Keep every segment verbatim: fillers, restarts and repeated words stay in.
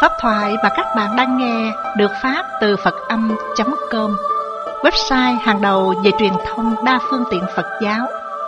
Pháp thoại mà các bạn đang nghe được phát từ Phật âm chấm com, website hàng đầu về truyền thông đa phương tiện Phật giáo.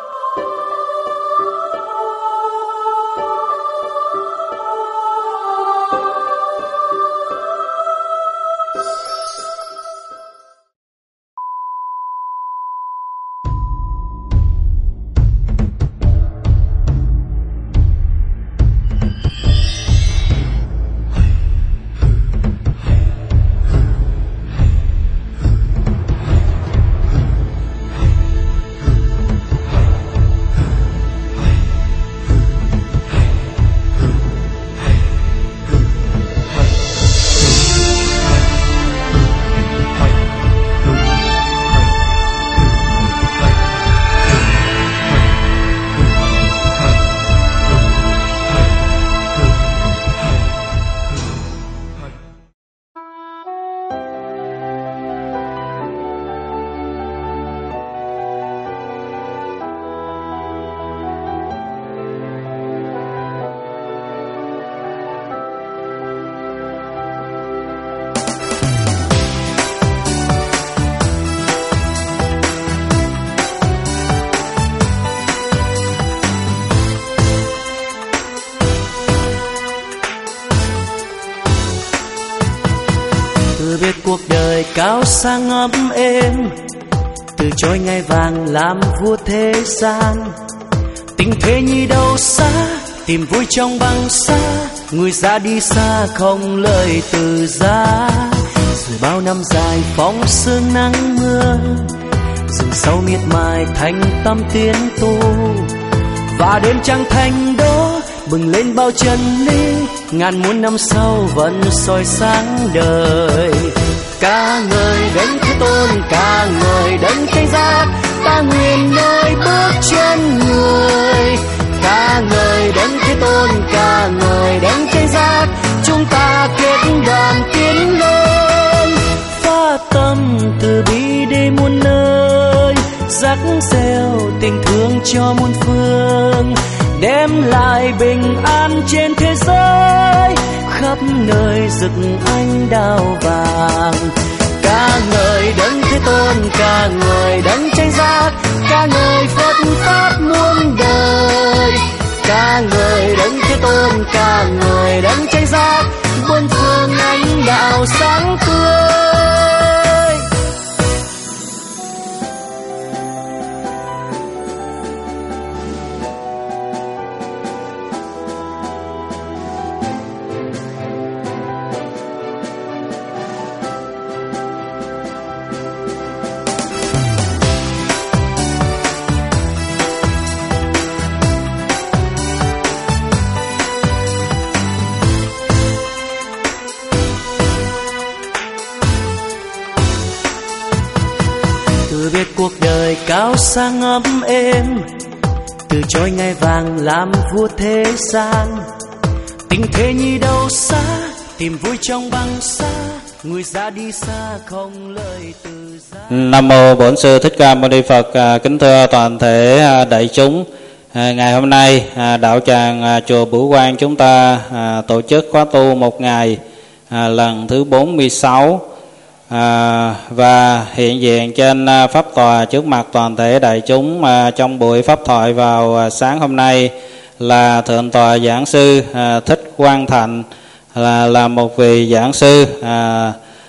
Cuộc đời cao sang ấm êm, từ chối ngai vàng làm vua thế gian. Tình thế như đâu xa, tìm vui trong băng xa. Người ra đi xa không lời từ giá. Rồi bao năm dài phóng sương nắng mưa, rừng sâu miệt mài thành tâm tiến tu. Và đêm trăng thành đó bừng lên bao chân lý, ngàn muôn năm sau vẫn soi sáng đời. Ca ngợi đấng Thế Tôn, ca ngợi đấng Thánh Giác, ta nguyện nơi bước chân người. Ca ngợi đấng Thế Tôn, ca ngợi đấng Thánh Giác, chúng ta kết đoàn tiến lên. Phát tâm từ bi đi muôn nơi, rắc reo tình thương cho muôn phương, đem lại bình an trên thế giới, khắp nơi rực ánh đao vàng. Ca ngợi đấng Thế Tôn, ca ngợi đấng Chánh Giác, ca ngợi Phật pháp muôn đời. Ca ngợi đấng Thế Tôn, ca ngợi đấng Chánh Giác, muôn phương ánh đạo sáng tươi. Biết cuộc đời cao sang ấm êm, từ chối ngai vàng làm vua thế gian. Tình thế như đâu xa, tìm vui trong băng xa. Người ra đi xa không lời từ giá. Nam mô Bổn Sư Thích Ca Mâu Ni Phật. Kính thưa toàn thể đại chúng, ngày hôm nay đạo tràng chùa Bửu Quang chúng ta tổ chức khóa tu một ngày lần thứ bốn mươi sáu. À, và hiện diện trên à, pháp tòa trước mặt toàn thể đại chúng à, trong buổi pháp thoại vào à, sáng hôm nay là thượng tọa giảng sư à, Thích Quang Thạnh, là là một vị giảng sư à,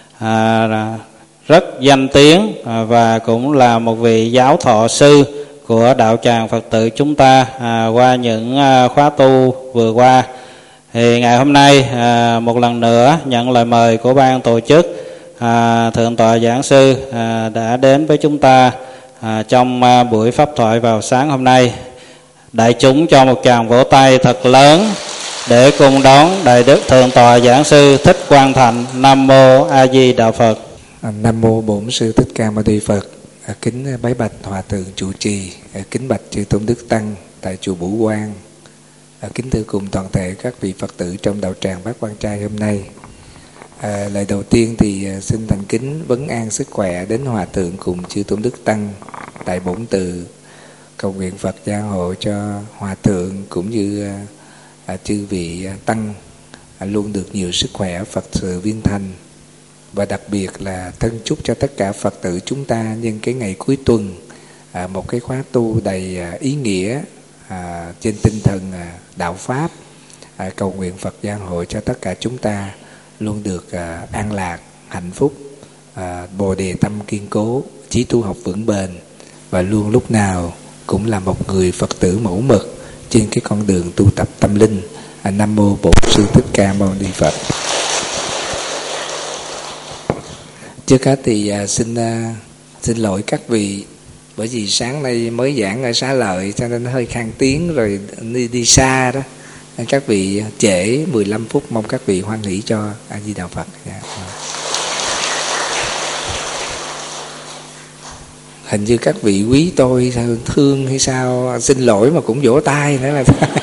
à, rất danh tiếng à, và cũng là một vị giáo thọ sư của đạo tràng Phật tử chúng ta à, qua những à, khóa tu vừa qua. Thì ngày hôm nay à, một lần nữa nhận lời mời của ban tổ chức, À, thượng tọa giảng sư à, đã đến với chúng ta à, trong à, buổi pháp thoại vào sáng hôm nay. Đại chúng cho một tràng vỗ tay thật lớn để cùng đón đại đức thượng tọa giảng sư Thích Quang Thạnh. Nam mô A Di Đà Phật. À, Nam mô Bổn Sư Thích Ca Mâu Ni Phật. À, kính bái bạch hòa thượng trụ trì, à, kính bạch chư tôn đức tăng tại chùa Bửu Quang, à, kính thưa cùng toàn thể các vị Phật tử trong đạo tràng Bát Quan Trai hôm nay. À, lời đầu tiên thì à, xin thành kính vấn an sức khỏe đến hòa thượng cùng chư tôn đức tăng tại bổn tự, cầu nguyện Phật gia hộ cho hòa thượng cũng như à, à, chư vị à, tăng luôn được nhiều sức khỏe, Phật sự viên thành. Và đặc biệt là thân chúc cho tất cả Phật tử chúng ta nhân cái ngày cuối tuần, à, một cái khóa tu đầy à, ý nghĩa à, trên tinh thần à, đạo Pháp. à, Cầu nguyện Phật Gia Hội cho tất cả chúng ta luôn được à, an lạc, hạnh phúc, à, bồ đề tâm kiên cố, chí tu học vững bền, và luôn lúc nào cũng là một người Phật tử mẫu mực trên cái con đường tu tập tâm linh. à, Nam mô Bổn Sư Thích Ca Mâu Ni Phật. Trước hết thì à, xin à, xin lỗi các vị, bởi vì sáng nay mới giảng ở Xá Lợi cho nên hơi khang tiếng rồi đi đi xa đó. Các vị trễ mười lăm phút, mong các vị hoan hỷ cho. A Di Đà Phật. Dạ. Hình như các vị quý tôi sao thương hay sao, xin lỗi mà cũng vỗ tay nữa là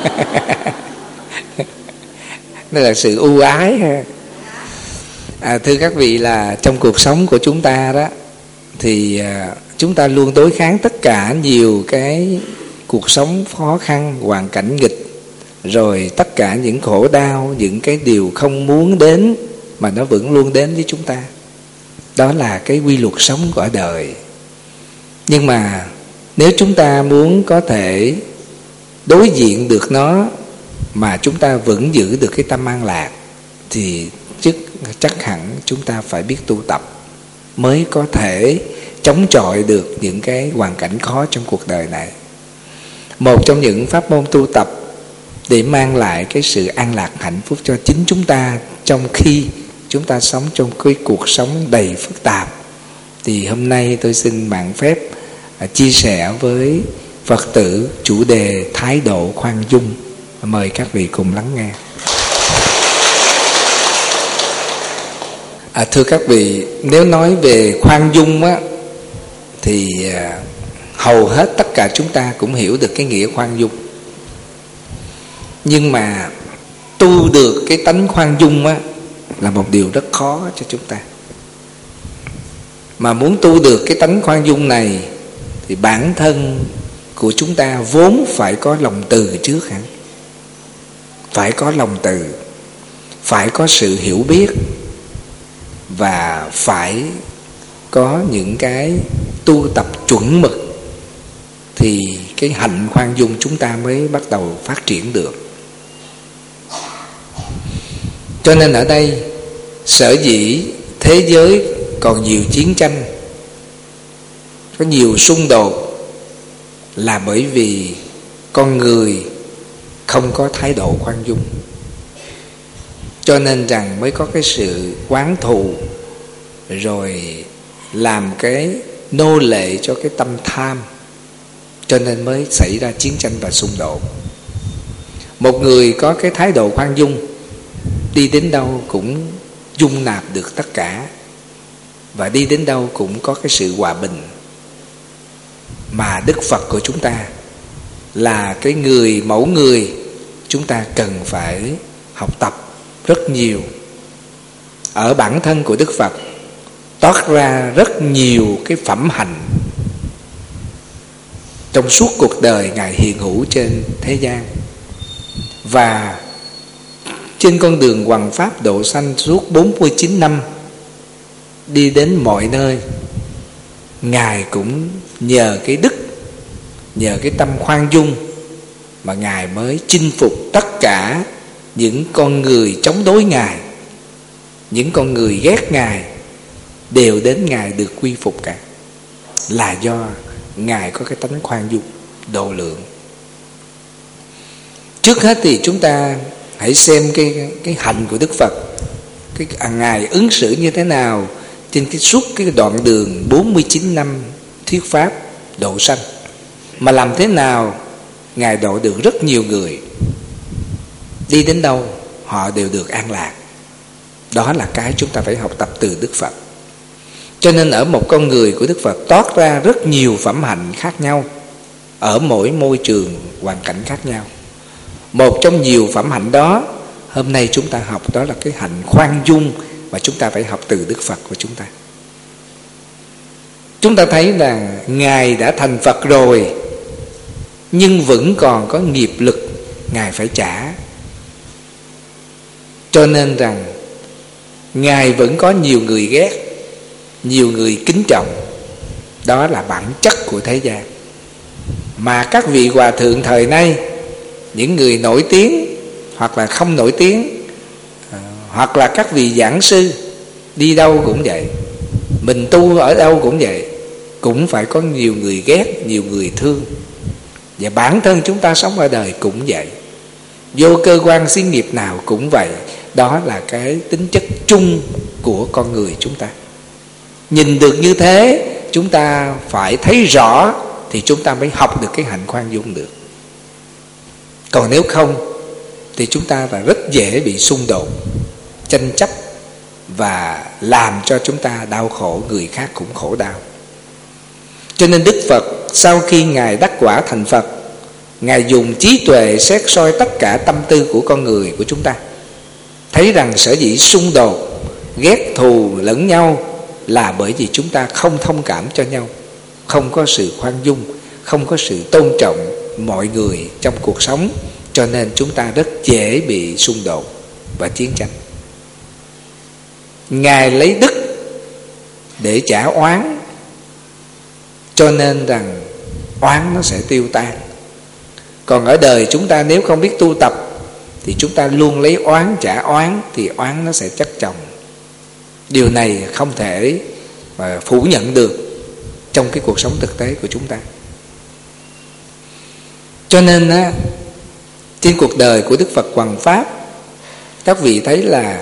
đó là sự ưu ái ha. À, thưa các vị, là trong cuộc sống của chúng ta đó thì à, chúng ta luôn đối kháng tất cả nhiều cái cuộc sống khó khăn, hoàn cảnh nghịch, rồi tất cả những khổ đau, những cái điều không muốn đến mà nó vẫn luôn đến với chúng ta. Đó là cái quy luật sống của đời. Nhưng mà nếu chúng ta muốn có thể đối diện được nó mà chúng ta vẫn giữ được cái tâm an lạc, thì chắc, chắc hẳn chúng ta phải biết tu tập mới có thể chống chọi được những cái hoàn cảnh khó trong cuộc đời này. Một trong những pháp môn tu tập để mang lại cái sự an lạc hạnh phúc cho chính chúng ta trong khi chúng ta sống trong cái cuộc sống đầy phức tạp, thì hôm nay tôi xin mạng phép à, chia sẻ với Phật tử chủ đề thái độ khoan dung. Mời các vị cùng lắng nghe. À, thưa các vị, nếu nói về khoan dung á, thì à, hầu hết tất cả chúng ta cũng hiểu được cái nghĩa khoan dung. Nhưng mà tu được cái tánh khoan dung á là một điều rất khó cho chúng ta. Mà muốn tu được cái tánh khoan dung này thì bản thân của chúng ta vốn phải có lòng từ trước hả? Phải có lòng từ, phải có sự hiểu biết, và phải có những cái tu tập chuẩn mực, thì cái hạnh khoan dung chúng ta mới bắt đầu phát triển được. Cho nên ở đây sở dĩ thế giới còn nhiều chiến tranh, có nhiều xung đột, là bởi vì con người không có thái độ khoan dung. Cho nên rằng mới có cái sự oán thù, rồi làm cái nô lệ cho cái tâm tham, cho nên mới xảy ra chiến tranh và xung đột. Một người có cái thái độ khoan dung, đi đến đâu cũng dung nạp được tất cả, và đi đến đâu cũng có cái sự hòa bình. Mà Đức Phật của chúng ta là cái người mẫu người chúng ta cần phải học tập rất nhiều. Ở bản thân của Đức Phật toát ra rất nhiều cái phẩm hạnh trong suốt cuộc đời Ngài hiện hữu trên thế gian. Và trên con đường hoằng pháp độ sanh suốt bốn mươi chín năm, đi đến mọi nơi, Ngài cũng nhờ cái đức, nhờ cái tâm khoan dung mà Ngài mới chinh phục tất cả những con người chống đối Ngài. Những con người ghét Ngài đều đến Ngài được quy phục cả, là do Ngài có cái tánh khoan dung độ lượng. Trước hết thì chúng ta hãy xem cái, cái hạnh của Đức Phật, cái à, Ngài ứng xử như thế nào trên cái suốt cái đoạn đường bốn mươi chín năm thuyết pháp độ sanh. Mà làm thế nào Ngài độ được rất nhiều người, đi đến đâu họ đều được an lạc. Đó là cái chúng ta phải học tập từ Đức Phật. Cho nên ở một con người của Đức Phật toát ra rất nhiều phẩm hạnh khác nhau, ở mỗi môi trường hoàn cảnh khác nhau. Một trong nhiều phẩm hạnh đó hôm nay chúng ta học, đó là cái hạnh khoan dung mà chúng ta phải học từ Đức Phật của chúng ta. Chúng ta thấy là Ngài đã thành Phật rồi, nhưng vẫn còn có nghiệp lực Ngài phải trả. Cho nên rằng Ngài vẫn có nhiều người ghét, nhiều người kính trọng. Đó là bản chất của thế gian. Mà các vị hòa thượng thời nay, những người nổi tiếng hoặc là không nổi tiếng, hoặc là các vị giảng sư, đi đâu cũng vậy, mình tu ở đâu cũng vậy, cũng phải có nhiều người ghét, nhiều người thương. Và bản thân chúng ta sống ở đời cũng vậy, vô cơ quan xí nghiệp nào cũng vậy. Đó là cái tính chất chung của con người chúng ta. Nhìn được như thế, chúng ta phải thấy rõ, thì chúng ta mới học được cái hạnh khoan dung được. Còn nếu không thì chúng ta là rất dễ bị xung đột, tranh chấp, và làm cho chúng ta đau khổ, người khác cũng khổ đau. Cho nên Đức Phật sau khi Ngài đắc quả thành Phật, Ngài dùng trí tuệ xét soi tất cả tâm tư của con người của chúng ta, thấy rằng sở dĩ xung đột, ghét thù lẫn nhau là bởi vì chúng ta không thông cảm cho nhau, không có sự khoan dung, không có sự tôn trọng mọi người trong cuộc sống. Cho nên chúng ta rất dễ bị xung đột và chiến tranh. Ngài lấy đức để trả oán, cho nên rằng oán nó sẽ tiêu tan. Còn ở đời chúng ta nếu không biết tu tập, thì chúng ta luôn lấy oán trả oán, thì oán nó sẽ chất chồng. Điều này không thể mà phủ nhận được trong cái cuộc sống thực tế của chúng ta. Cho nên á, trên cuộc đời của Đức Phật Hoằng Pháp, các vị thấy là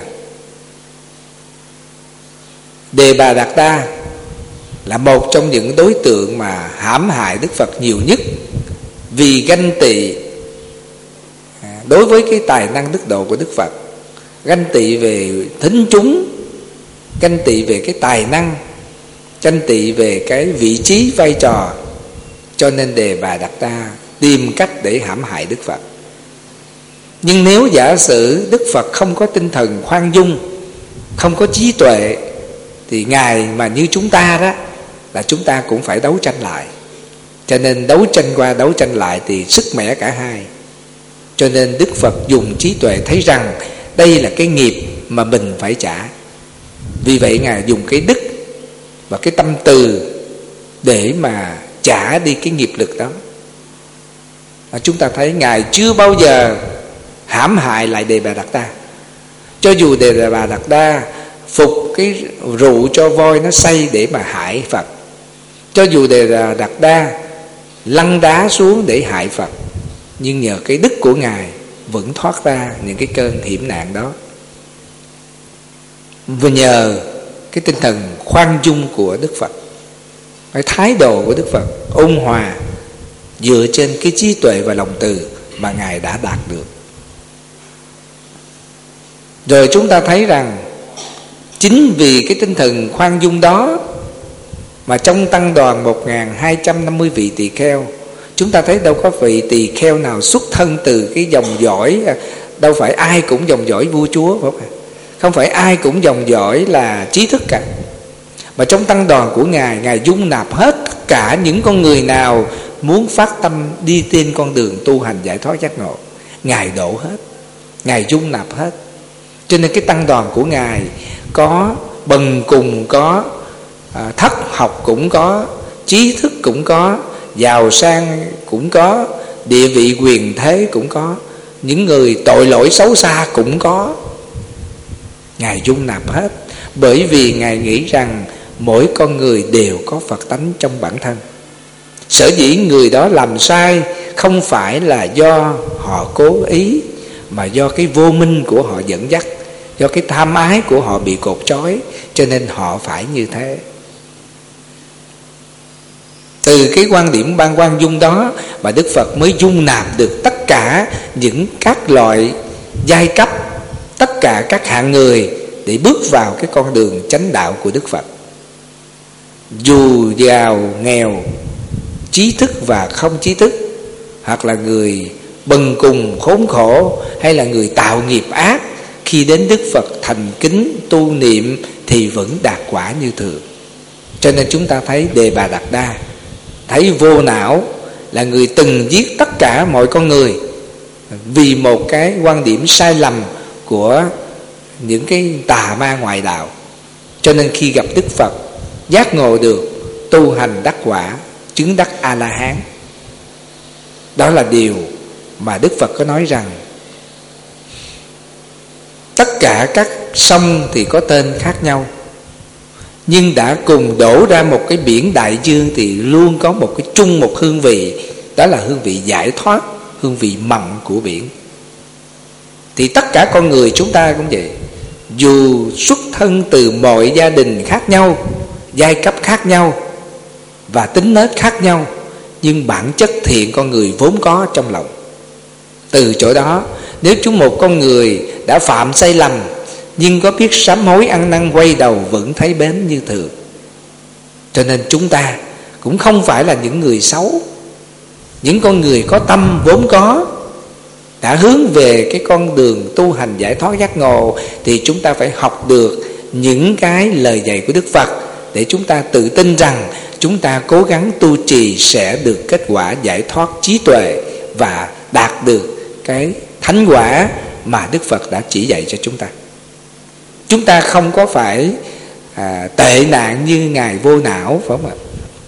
Đề Bà Đạt Đa là một trong những đối tượng mà hãm hại Đức Phật nhiều nhất, vì ganh tị đối với cái tài năng đức độ của Đức Phật, ganh tị về thính chúng, ganh tị về cái tài năng, ganh tị về cái vị trí vai trò. Cho nên Đề Bà Đạt Đa tìm cách để hãm hại Đức Phật. Nhưng nếu giả sử Đức Phật không có tinh thần khoan dung, không có trí tuệ, thì Ngài mà như chúng ta đó, là chúng ta cũng phải đấu tranh lại. Cho nên đấu tranh qua đấu tranh lại thì sức mẻ cả hai. Cho nên Đức Phật dùng trí tuệ thấy rằng đây là cái nghiệp mà mình phải trả. Vì vậy Ngài dùng cái đức và cái tâm từ để mà trả đi cái nghiệp lực đó. À, chúng ta thấy Ngài chưa bao giờ hãm hại lại Đề Bà Đạt Đa. Cho dù Đề Bà Đạt Đa phục cái rượu cho voi nó say để mà hại Phật, cho dù Đề Bà Đạt Đa lăn đá xuống để hại Phật, nhưng nhờ cái đức của Ngài vẫn thoát ra những cái cơn hiểm nạn đó. Và nhờ cái tinh thần khoan dung của Đức Phật, cái thái độ của Đức Phật ôn hòa, dựa trên cái trí tuệ và lòng từ mà Ngài đã đạt được. Rồi chúng ta thấy rằng chính vì cái tinh thần khoan dung đó mà trong tăng đoàn một nghìn hai trăm năm mươi vị tỳ kheo, chúng ta thấy đâu có vị tỳ kheo nào xuất thân từ cái dòng dõi, đâu phải ai cũng dòng dõi vua chúa, phải không? Không phải ai cũng dòng dõi là trí thức cả. Mà trong tăng đoàn của Ngài, Ngài dung nạp hết tất cả những con người nào muốn phát tâm đi trên con đường tu hành giải thoát giác ngộ. Ngài độ hết, Ngài dung nạp hết. Cho nên cái tăng đoàn của Ngài có bần cùng, có à, thất học cũng có, trí thức cũng có, giàu sang cũng có, địa vị quyền thế cũng có, những người tội lỗi xấu xa cũng có. Ngài dung nạp hết, bởi vì Ngài nghĩ rằng mỗi con người đều có Phật tánh trong bản thân. Sở dĩ người đó làm sai không phải là do họ cố ý, mà do cái vô minh của họ dẫn dắt, do cái tham ái của họ bị cột trói, cho nên họ phải như thế. Từ cái quan điểm ban quan dung đó mà Đức Phật mới dung nạp được tất cả những các loại giai cấp, tất cả các hạng người để bước vào cái con đường chánh đạo của Đức Phật. Dù giàu nghèo, trí thức và không trí thức, hoặc là người bần cùng khốn khổ, hay là người tạo nghiệp ác, khi đến Đức Phật thành kính tu niệm thì vẫn đạt quả như thường. Cho nên chúng ta thấy Đề Bà Đạt Đa, thấy Vô Não là người từng giết tất cả mọi con người vì một cái quan điểm sai lầm của những cái tà ma ngoại đạo. Cho nên khi gặp Đức Phật, giác ngộ được, tu hành đắc quả, chứng đắc A-la-hán. Đó là điều mà Đức Phật có nói rằng tất cả các sông thì có tên khác nhau, nhưng đã cùng đổ ra một cái biển đại dương thì luôn có một cái chung một hương vị. Đó là hương vị giải thoát, hương vị mặn của biển. Thì tất cả con người chúng ta cũng vậy. Dù xuất thân từ mọi gia đình khác nhau, giai cấp khác nhau và tính nết khác nhau, nhưng bản chất thiện con người vốn có trong lòng. Từ chỗ đó, nếu chúng một con người đã phạm sai lầm nhưng có biết sám hối ăn năn quay đầu, vẫn thấy bến như thường. Cho nên chúng ta cũng không phải là những người xấu. Những con người có tâm vốn có, đã hướng về cái con đường tu hành giải thoát giác ngộ, thì chúng ta phải học được những cái lời dạy của Đức Phật, để chúng ta tự tin rằng chúng ta cố gắng tu trì sẽ được kết quả giải thoát trí tuệ và đạt được cái thánh quả mà Đức Phật đã chỉ dạy cho chúng ta. Chúng ta không có phải à, tệ nạn như Ngài Vô Não, phải không ạ?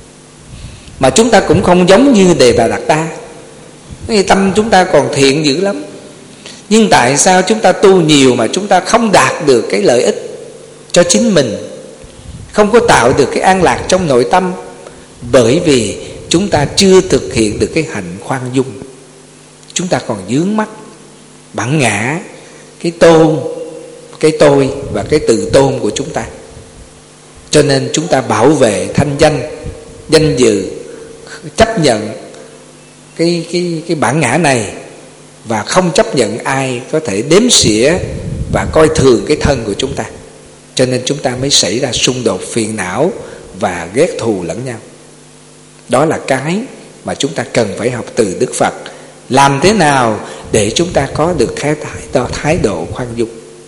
Mà chúng ta cũng không giống như Đề Bà Đạt Đa. Tâm chúng ta còn thiện dữ lắm, nhưng tại sao chúng ta tu nhiều mà chúng ta không đạt được cái lợi ích cho chính mình, không có tạo được cái an lạc trong nội tâm? Bởi vì chúng ta chưa thực hiện được cái hạnh khoan dung. Chúng ta còn vướng mắc bản ngã, cái tôn, cái tôi và cái tự tôn của chúng ta. Cho nên chúng ta bảo vệ thanh danh, danh dự, chấp nhận cái, cái, cái bản ngã này, và không chấp nhận ai có thể đếm xỉa và coi thường cái thân của chúng ta. Cho nên chúng ta mới xảy ra xung đột phiền não và ghét thù lẫn nhau. Đó là cái mà chúng ta cần phải học từ Đức Phật. Làm thế nào để chúng ta có được cái thái độ khoan dung?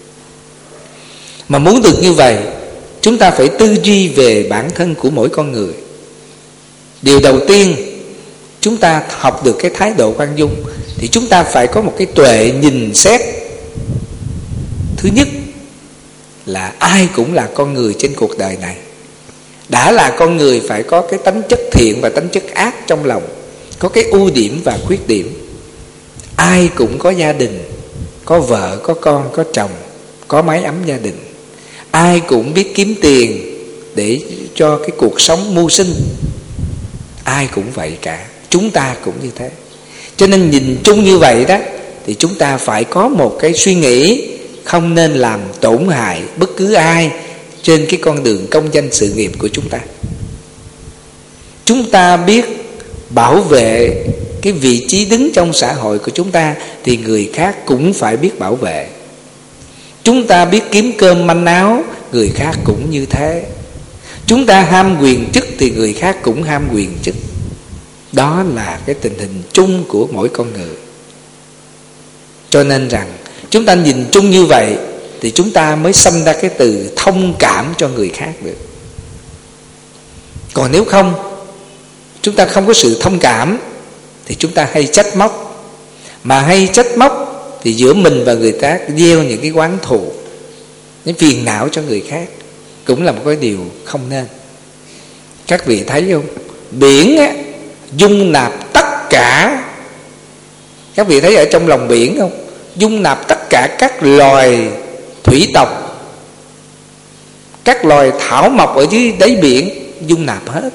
Mà muốn được như vậy, chúng ta phải tư duy về bản thân của mỗi con người. Điều đầu tiên, chúng ta học được cái thái độ khoan dung thì chúng ta phải có một cái tuệ nhìn xét. Thứ nhất là ai cũng là con người trên cuộc đời này. Đã là con người phải có cái tánh chất thiện và tánh chất ác trong lòng, có cái ưu điểm và khuyết điểm. Ai cũng có gia đình, có vợ, có con, có chồng, có mái ấm gia đình. Ai cũng biết kiếm tiền để cho cái cuộc sống mưu sinh. Ai cũng vậy cả, chúng ta cũng như thế. Cho nên nhìn chung như vậy đó, thì chúng ta phải có một cái suy nghĩ không nên làm tổn hại bất cứ ai trên cái con đường công danh sự nghiệp của chúng ta. Chúng ta biết bảo vệ cái vị trí đứng trong xã hội của chúng ta, thì người khác cũng phải biết bảo vệ. Chúng ta biết kiếm cơm manh áo, người khác cũng như thế. Chúng ta ham quyền chức thì người khác cũng ham quyền chức. Đó là cái tình hình chung của mỗi con người. Cho nên rằng chúng ta nhìn chung như vậy thì chúng ta mới sanh ra cái từ thông cảm cho người khác được. Còn nếu không, chúng ta không có sự thông cảm thì chúng ta hay trách móc. Mà hay trách móc thì giữa mình và người ta gieo những cái oán thù, những phiền não cho người khác, cũng là một cái điều không nên. Các vị thấy không? Biển á, dung nạp tất cả. Các vị thấy ở trong lòng biển không? Dung nạp tất cả các loài thủy tộc, các loài thảo mộc ở dưới đáy biển, dung nạp hết,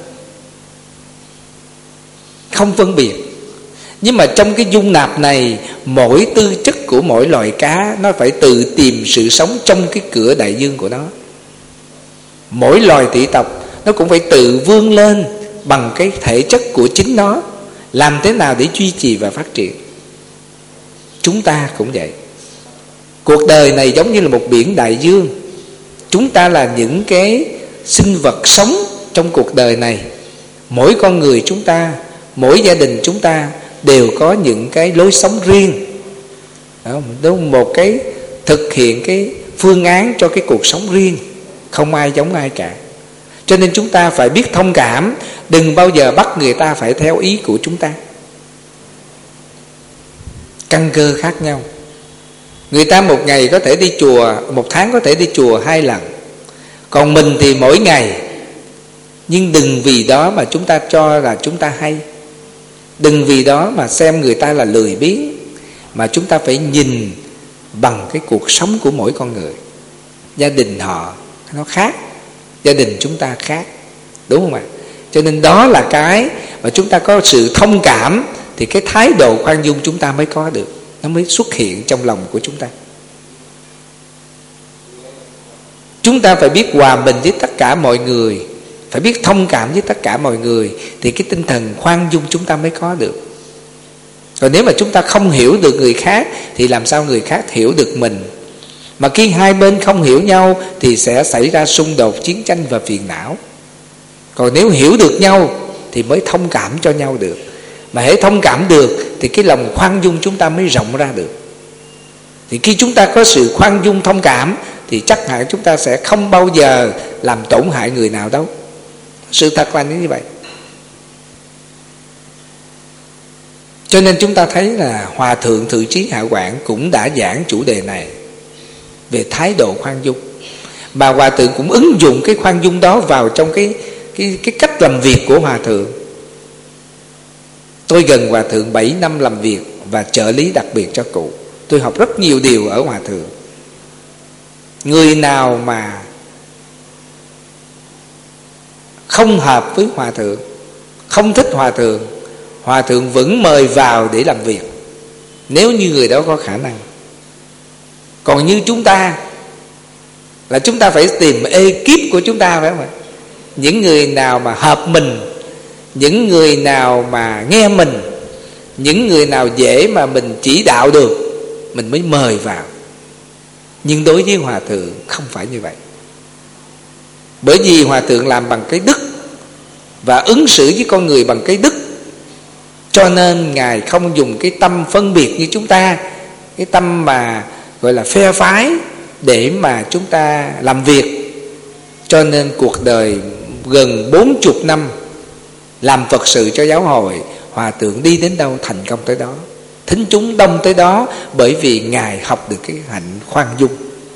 không phân biệt. Nhưng mà trong cái dung nạp này, mỗi tư chất của mỗi loài cá nó phải tự tìm sự sống trong cái cửa đại dương của nó. Mỗi loài thủy tộc nó cũng phải tự vươn lên bằng cái thể chất của chính nó, làm thế nào để duy trì và phát triển. Chúng ta cũng vậy. Cuộc đời này giống như là một biển đại dương. Chúng ta là những cái sinh vật sống trong cuộc đời này. Mỗi con người chúng ta, mỗi gia đình chúng ta đều có những cái lối sống riêng. Đó, một cái thực hiện cái phương án cho cái cuộc sống riêng, không ai giống ai cả. Cho nên chúng ta phải biết thông cảm, đừng bao giờ bắt người ta phải theo ý của chúng ta. Căn cơ khác nhau. Người ta một ngày có thể đi chùa, một tháng có thể đi chùa hai lần, còn mình thì mỗi ngày. Nhưng đừng vì đó mà chúng ta cho là chúng ta hay, đừng vì đó mà xem người ta là lười biếng, mà chúng ta phải nhìn bằng cái cuộc sống của mỗi con người. Gia đình họ nó khác, gia đình chúng ta khác, đúng không ạ? Cho nên đó là cái mà chúng ta có sự thông cảm, thì cái thái độ khoan dung chúng ta mới có được, nó mới xuất hiện trong lòng của chúng ta. Chúng ta phải biết hòa bình với tất cả mọi người, phải biết thông cảm với tất cả mọi người, thì cái tinh thần khoan dung chúng ta mới có được. Còn nếu mà chúng ta không hiểu được người khác, thì làm sao người khác hiểu được mình? Mà khi hai bên không hiểu nhau thì sẽ xảy ra xung đột, chiến tranh và phiền não. Còn nếu hiểu được nhau thì mới thông cảm cho nhau được. Mà hễ thông cảm được thì cái lòng khoan dung chúng ta mới rộng ra được. Thì khi chúng ta có sự khoan dung thông cảm thì chắc hẳn chúng ta sẽ không bao giờ làm tổn hại người nào đâu. Sự thật là như vậy. Cho nên chúng ta thấy là Hòa Thượng Thự Trí Hạ Quảng cũng đã giảng chủ đề này về thái độ khoan dung. Mà Hòa Thượng cũng ứng dụng cái khoan dung đó vào trong cái, cái, cái cách làm việc của Hòa Thượng. Tôi gần Hòa Thượng bảy năm làm việc và trợ lý đặc biệt cho cụ. Tôi học rất nhiều điều ở Hòa Thượng. Người nào mà không hợp với Hòa Thượng, không thích Hòa Thượng, Hòa Thượng vẫn mời vào để làm việc, nếu như người đó có khả năng. Còn như chúng ta là chúng ta phải tìm ekip của chúng ta, phải không ạ? Những người nào mà hợp mình, những người nào mà nghe mình, những người nào dễ mà mình chỉ đạo được, mình mới mời vào. Nhưng đối với Hòa Thượng không phải như vậy. Bởi vì Hòa Thượng làm bằng cái đức và ứng xử với con người bằng cái đức, cho nên Ngài không dùng cái tâm phân biệt như chúng ta, cái tâm mà gọi là phe phái để mà chúng ta làm việc. Cho nên cuộc đời gần bốn chục năm làm Phật sự cho giáo hội, Hòa Thượng đi đến đâu thành công tới đó, thính chúng đông tới đó, bởi vì Ngài học được cái hạnh khoan dung.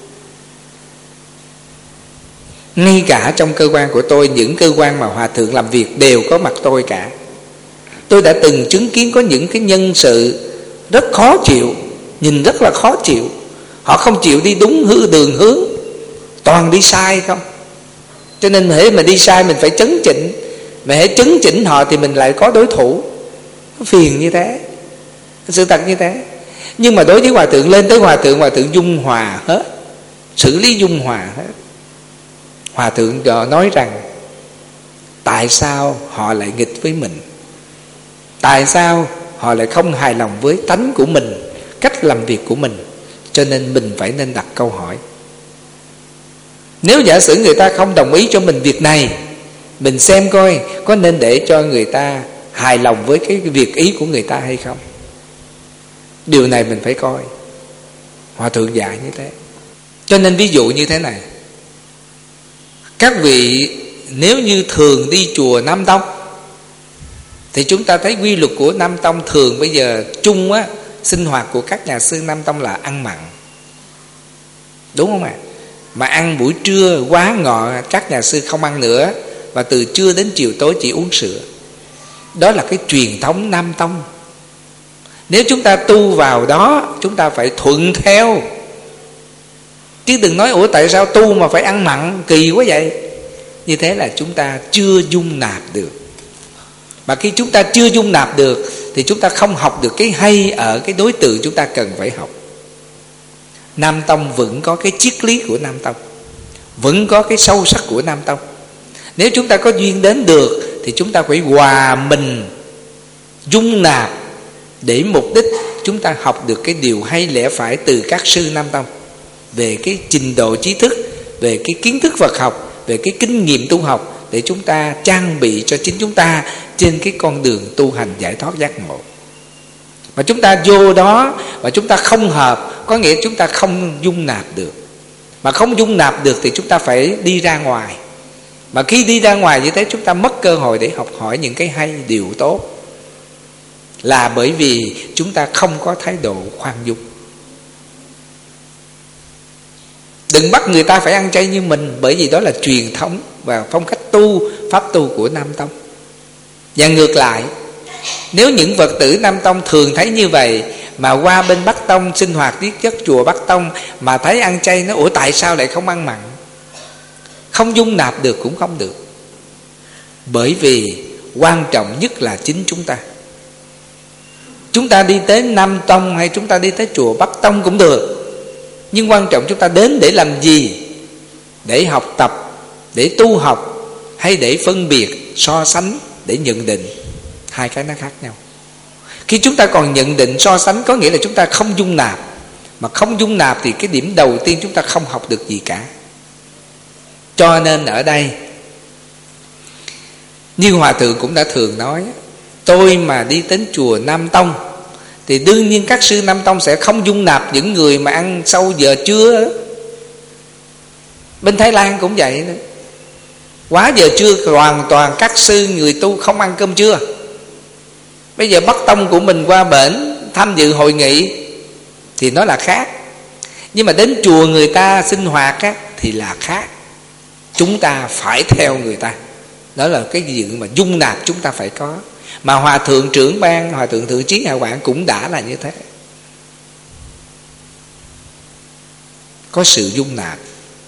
Ngay cả trong cơ quan của tôi, những cơ quan mà Hòa Thượng làm việc đều có mặt tôi cả. Tôi đã từng chứng kiến có những cái nhân sự rất khó chịu, nhìn rất là khó chịu. Họ không chịu đi đúng hư đường hướng, toàn đi sai không. Cho nên hễ mà đi sai mình phải chấn chỉnh, mà hễ chấn chỉnh họ thì mình lại có đối thủ. Nó phiền như thế, sự thật như thế. Nhưng mà đối với Hòa Thượng, lên tới Hòa Thượng, Hòa Thượng dung hòa hết, xử lý dung hòa hết. Hòa Thượng nói rằng tại sao họ lại nghịch với mình, tại sao họ lại không hài lòng với tánh của mình, cách làm việc của mình. Cho nên mình phải nên đặt câu hỏi. Nếu giả sử người ta không đồng ý cho mình việc này, mình xem coi có nên để cho người ta hài lòng với cái việc ý của người ta hay không. Điều này mình phải coi. Hòa Thượng dạy như thế. Cho nên ví dụ như thế này, các vị nếu như thường đi chùa Nam Tông thì chúng ta thấy quy luật của Nam Tông thường bây giờ chung á, sinh hoạt của các nhà sư Nam Tông là ăn mặn, đúng không ạ? Mà ăn buổi trưa quá ngọ, các nhà sư không ăn nữa, và từ trưa đến chiều tối chỉ uống sữa. Đó là cái truyền thống Nam Tông. Nếu chúng ta tu vào đó, chúng ta phải thuận theo, chứ đừng nói ủa tại sao tu mà phải ăn mặn, kỳ quá vậy. Như thế là chúng ta chưa dung nạp được. Mà khi chúng ta chưa dung nạp được thì chúng ta không học được cái hay ở cái đối tượng chúng ta cần phải học. Nam Tông vẫn có cái triết lý của Nam Tông, vẫn có cái sâu sắc của Nam Tông. Nếu chúng ta có duyên đến được thì chúng ta phải hòa mình, dung nạp, để mục đích chúng ta học được cái điều hay lẽ phải từ các sư Nam Tông, về cái trình độ trí thức, về cái kiến thức Phật học, về cái kinh nghiệm tu học, để chúng ta trang bị cho chính chúng ta trên cái con đường tu hành giải thoát giác ngộ. Mà chúng ta vô đó mà chúng ta không hợp, có nghĩa chúng ta không dung nạp được. Mà không dung nạp được thì chúng ta phải đi ra ngoài. Mà khi đi ra ngoài như thế chúng ta mất cơ hội để học hỏi những cái hay, điều tốt, là bởi vì chúng ta không có thái độ khoan dung. Đừng bắt người ta phải ăn chay như mình, bởi vì đó là truyền thống và phong cách tu, pháp tu của Nam Tông. Và ngược lại, nếu những Phật tử Nam Tông thường thấy như vậy mà qua bên Bắc Tông sinh hoạt viết chất chùa Bắc Tông mà thấy ăn chay, nó ủa tại sao lại không ăn mặn? Không dung nạp được cũng không được. Bởi vì quan trọng nhất là chính chúng ta. Chúng ta đi tới Nam Tông hay chúng ta đi tới chùa Bắc Tông cũng được, nhưng quan trọng chúng ta đến để làm gì? Để học tập, để tu học, hay để phân biệt, so sánh, để nhận định? Hai cái nó khác nhau. Khi chúng ta còn nhận định, so sánh, có nghĩa là chúng ta không dung nạp. Mà không dung nạp thì cái điểm đầu tiên chúng ta không học được gì cả. Cho nên ở đây, như Hòa Thượng cũng đã thường nói, tôi mà đi đến chùa Nam Tông thì đương nhiên các sư Nam Tông sẽ không dung nạp những người mà ăn sau giờ trưa. Bên Thái Lan cũng vậy đó. Quá giờ trưa hoàn toàn các sư người tu không ăn cơm trưa. Bây giờ Bắc Tông của mình qua bển tham dự hội nghị thì nó là khác, nhưng mà đến chùa người ta sinh hoạt á, thì là khác. Chúng ta phải theo người ta. Đó là cái gì mà dung nạp chúng ta phải có. Mà Hòa Thượng trưởng ban, Hòa Thượng Thượng Trí Hạ Quảng cũng đã là như thế. Có sự dung nạp.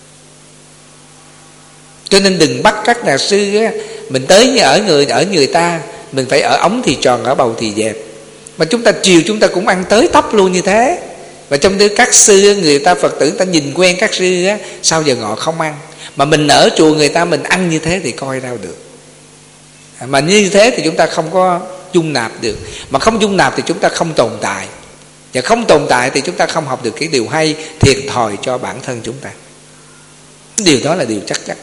Cho nên đừng bắt các nhà sư á, mình tới như ở người ở người ta, mình phải ở ống thì tròn, ở bầu thì dẹp. Mà chúng ta chiều chúng ta cũng ăn tới tấp luôn như thế. Và trong đó các sư, người ta Phật tử ta nhìn quen các sư á, sau giờ ngọ không ăn. Mà mình ở chùa người ta mình ăn như thế thì coi đâu được. Mà như thế thì chúng ta không có dung nạp được. Mà không dung nạp thì chúng ta không tồn tại. Và không tồn tại thì chúng ta không học được cái điều hay, thiệt thòi cho bản thân chúng ta. Điều đó là điều chắc chắn.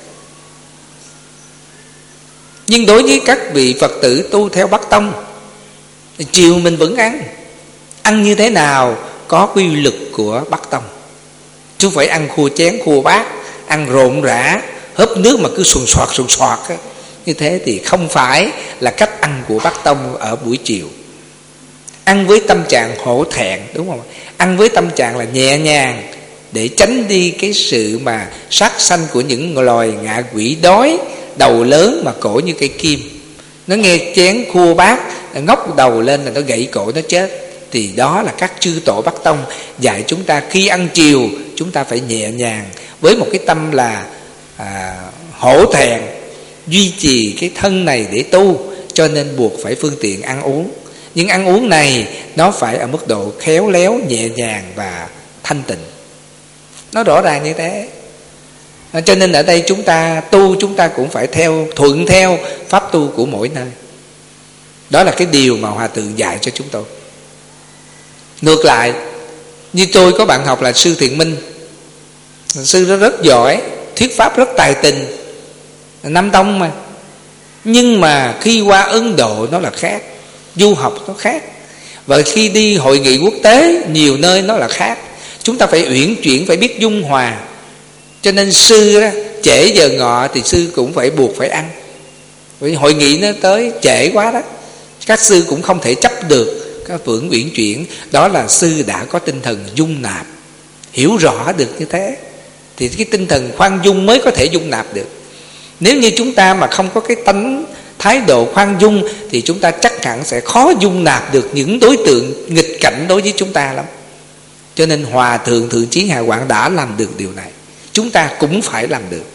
Nhưng đối với các vị Phật tử tu theo Bắc Tông thì chiều mình vẫn ăn. Ăn như thế nào có quy luật của Bắc Tông, chứ không phải ăn khua chén khua bát, ăn rộn rã, hớp nước mà cứ xuồn xoạt xuồn xoạt á. Như thế thì không phải là cách ăn của Bắc Tông ở buổi chiều. Ăn với tâm trạng hổ thẹn, đúng không? Ăn với tâm trạng là nhẹ nhàng, để tránh đi cái sự mà sát sanh của những loài ngạ quỷ đói, đầu lớn mà cổ như cây kim. Nó nghe chén khua bát, nó ngóc đầu lên là nó gãy cổ nó chết. Thì đó là các chư tổ Bắc Tông dạy chúng ta khi ăn chiều chúng ta phải nhẹ nhàng, với một cái tâm là à, hổ thẹn, duy trì cái thân này để tu, cho nên buộc phải phương tiện ăn uống. Nhưng ăn uống này nó phải ở mức độ khéo léo, nhẹ nhàng và thanh tịnh. Nó rõ ràng như thế. Cho nên ở đây chúng ta tu, chúng ta cũng phải theo thuận theo pháp tu của mỗi nơi. Đó là cái điều mà Hòa Thượng dạy cho chúng tôi. Ngược lại, như tôi có bạn học là sư Thiện Minh. Sư đó rất giỏi, thuyết pháp rất tài tình, Nam Tông mà. Nhưng mà khi qua Ấn Độ nó là khác, du học nó khác. Và khi đi hội nghị quốc tế nhiều nơi nó là khác. Chúng ta phải uyển chuyển, phải biết dung hòa. Cho nên sư đó, trễ giờ ngọ thì sư cũng phải buộc phải ăn. Vì hội nghị nó tới trễ quá đó, các sư cũng không thể chấp được các vững uyển chuyển. Đó là sư đã có tinh thần dung nạp, hiểu rõ được như thế thì cái tinh thần khoan dung mới có thể dung nạp được. Nếu như chúng ta mà không có cái tánh thái độ khoan dung thì chúng ta chắc hẳn sẽ khó dung nạp được những đối tượng nghịch cảnh đối với chúng ta lắm. Cho nên Hòa Thượng Thượng Trí Hạ Quảng đã làm được điều này, chúng ta cũng phải làm được.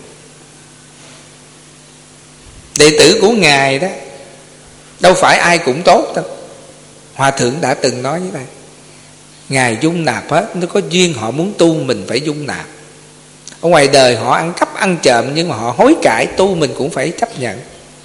Đệ tử của Ngài đó đâu phải ai cũng tốt đâu. Hòa Thượng đã từng nói như vậy. Ngài dung nạp hết, nó có duyên họ muốn tu mình phải dung nạp. Ở ngoài đời họ ăn cắp ăn trộm, nhưng mà họ hối cải tu mình cũng phải chấp nhận.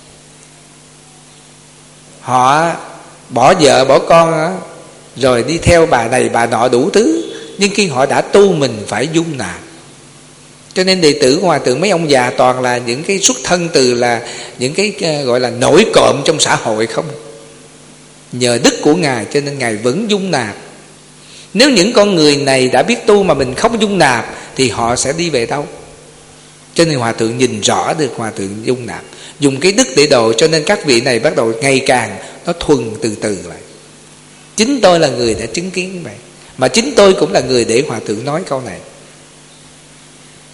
Họ bỏ vợ bỏ con đó, rồi đi theo bà này bà nọ đủ thứ, nhưng khi họ đã tu mình phải dung nạp. Cho nên đệ tử của Hòa Thượng mấy ông già toàn là những cái xuất thân từ là những cái gọi là nổi cộm trong xã hội không. Nhờ đức của Ngài cho nên Ngài vẫn dung nạp. Nếu những con người này đã biết tu mà mình không dung nạp thì họ sẽ đi về đâu? Cho nên Hòa Thượng nhìn rõ được, Hòa Thượng dung nạp, dùng cái đức để độ. Cho nên các vị này bắt đầu ngày càng nó thuần từ từ lại. Chính tôi là người đã chứng kiến như vậy, mà chính tôi cũng là người để Hòa Thượng nói câu này.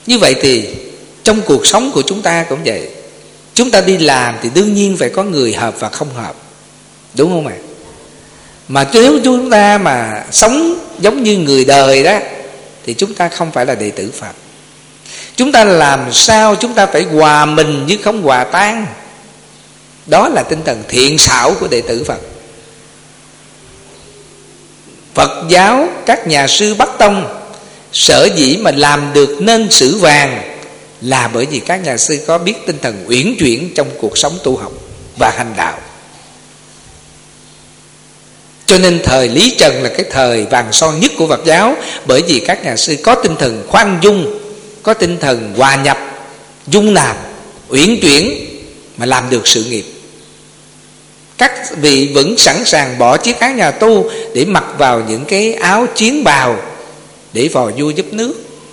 Như vậy thì trong cuộc sống của chúng ta cũng vậy. Chúng ta đi làm thì đương nhiên phải có người hợp và không hợp, đúng không ạ? Mà nếu chúng ta mà sống giống như người đời đó thì chúng ta không phải là đệ tử Phật. Chúng ta làm sao chúng ta phải hòa mình chứ không hòa tan. Đó là tinh thần thiện xảo của đệ tử Phật. Phật giáo, các nhà sư Bắc Tông sở dĩ mà làm được nên sử vàng là bởi vì các nhà sư có biết tinh thần uyển chuyển trong cuộc sống tu học và hành đạo. Cho nên thời Lý Trần là cái thời vàng son nhất của Phật giáo, bởi vì các nhà sư có tinh thần khoan dung, có tinh thần hòa nhập, dung nạp, uyển chuyển mà làm được sự nghiệp. Các vị vẫn sẵn sàng bỏ chiếc áo nhà tu để mặc vào những cái áo chiến bào để phò vua giúp nước.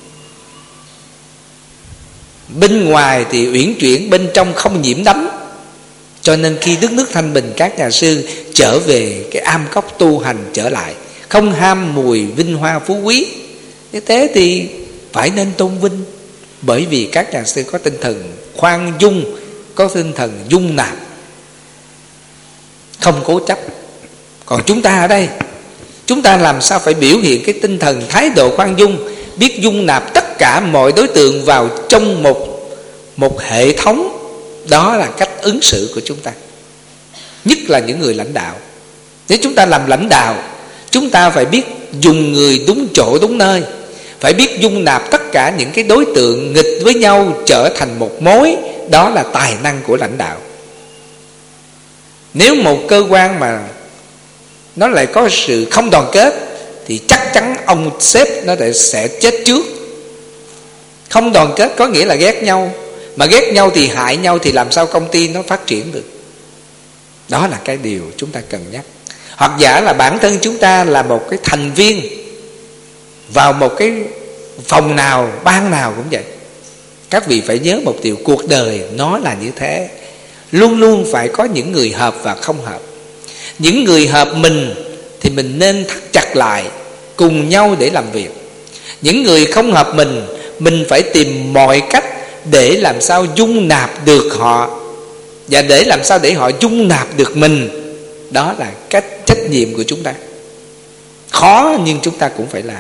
Bên ngoài thì uyển chuyển, bên trong không nhiễm đắm. Cho nên khi đất nước thanh bình, các nhà sư trở về cái am cốc tu hành trở lại, không ham mùi vinh hoa phú quý. Như thế thì phải nên tôn vinh, bởi vì các nhà sư có tinh thần khoan dung, có tinh thần dung nạp, không cố chấp. Còn chúng ta ở đây, chúng ta làm sao phải biểu hiện cái tinh thần thái độ khoan dung, biết dung nạp tất cả mọi đối tượng vào trong một một hệ thống. Đó là cách ứng xử của chúng ta, nhất là những người lãnh đạo. Nếu chúng ta làm lãnh đạo, chúng ta phải biết dùng người đúng chỗ đúng nơi, phải biết dung nạp tất cả những cái đối tượng nghịch với nhau trở thành một mối. Đó là tài năng của lãnh đạo. Nếu một cơ quan mà nó lại có sự không đoàn kết thì chắc chắn ông sếp nó sẽ chết trước. Không đoàn kết có nghĩa là ghét nhau, mà ghét nhau thì hại nhau, thì làm sao công ty nó phát triển được. Đó là cái điều chúng ta cần nhắc. Hoặc giả là bản thân chúng ta là một cái thành viên vào một cái phòng nào, ban nào cũng vậy. Các vị phải nhớ một điều, cuộc đời nó là như thế. Luôn luôn phải có những người hợp và không hợp. Những người hợp mình thì mình nên thắt chặt lại, cùng nhau để làm việc. Những người không hợp mình, mình phải tìm mọi cách để làm sao dung nạp được họ, và để làm sao để họ dung nạp được mình. Đó là cách trách nhiệm của chúng ta. Khó nhưng chúng ta cũng phải làm.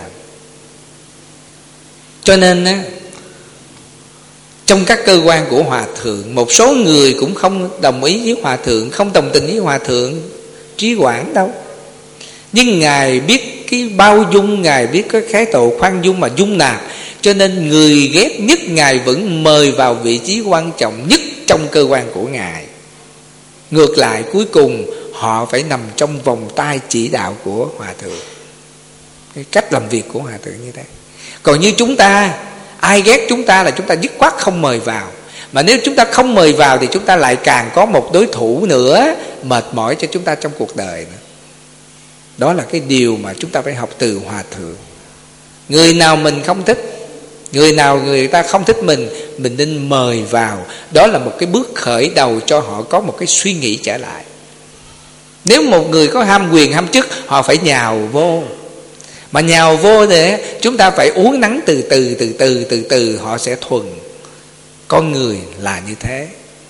Cho nên á, trong các cơ quan của Hòa Thượng, một số người cũng không đồng ý với Hòa Thượng, không đồng tình với Hòa Thượng Trí Quảng đâu. Nhưng Ngài biết cái bao dung, Ngài biết cái khái độ khoan dung mà dung nạp. Cho nên người ghét nhất Ngài vẫn mời vào vị trí quan trọng nhất trong cơ quan của Ngài. Ngược lại cuối cùng họ phải nằm trong vòng tay chỉ đạo của Hòa Thượng. Cái cách làm việc của Hòa Thượng như thế. Còn như chúng ta, ai ghét chúng ta là chúng ta dứt khoát không mời vào. Mà nếu chúng ta không mời vào thì chúng ta lại càng có một đối thủ nữa, mệt mỏi cho chúng ta trong cuộc đời nữa. Đó là cái điều mà chúng ta phải học từ Hòa Thượng. Người nào mình không thích, người nào người ta không thích mình, mình nên mời vào. Đó là một cái bước khởi đầu cho họ có một cái suy nghĩ trở lại. Nếu một người có ham quyền ham chức, họ phải nhào vô. Mà nhào vô thì chúng ta phải uống nắng từ từ từ từ từ từ họ sẽ thuần. Con người là như thế.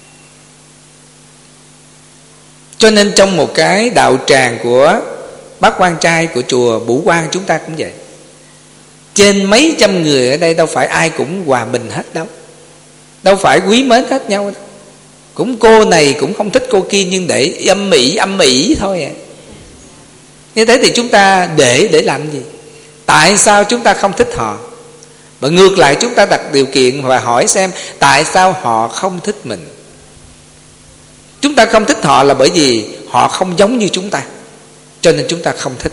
Cho nên trong một cái đạo tràng của Bác Quan Trai của chùa Bửu Quang chúng ta cũng vậy. Trên mấy trăm người ở đây đâu phải ai cũng hòa bình hết đâu, đâu phải quý mến hết nhau đâu. Cũng cô này cũng không thích cô kia, nhưng để âm ỉ âm ỉ thôi à. Như thế thì chúng ta để để làm gì? Tại sao chúng ta không thích họ? Và ngược lại chúng ta đặt điều kiện và hỏi xem tại sao họ không thích mình. Chúng ta không thích họ là bởi vì họ không giống như chúng ta, cho nên chúng ta không thích.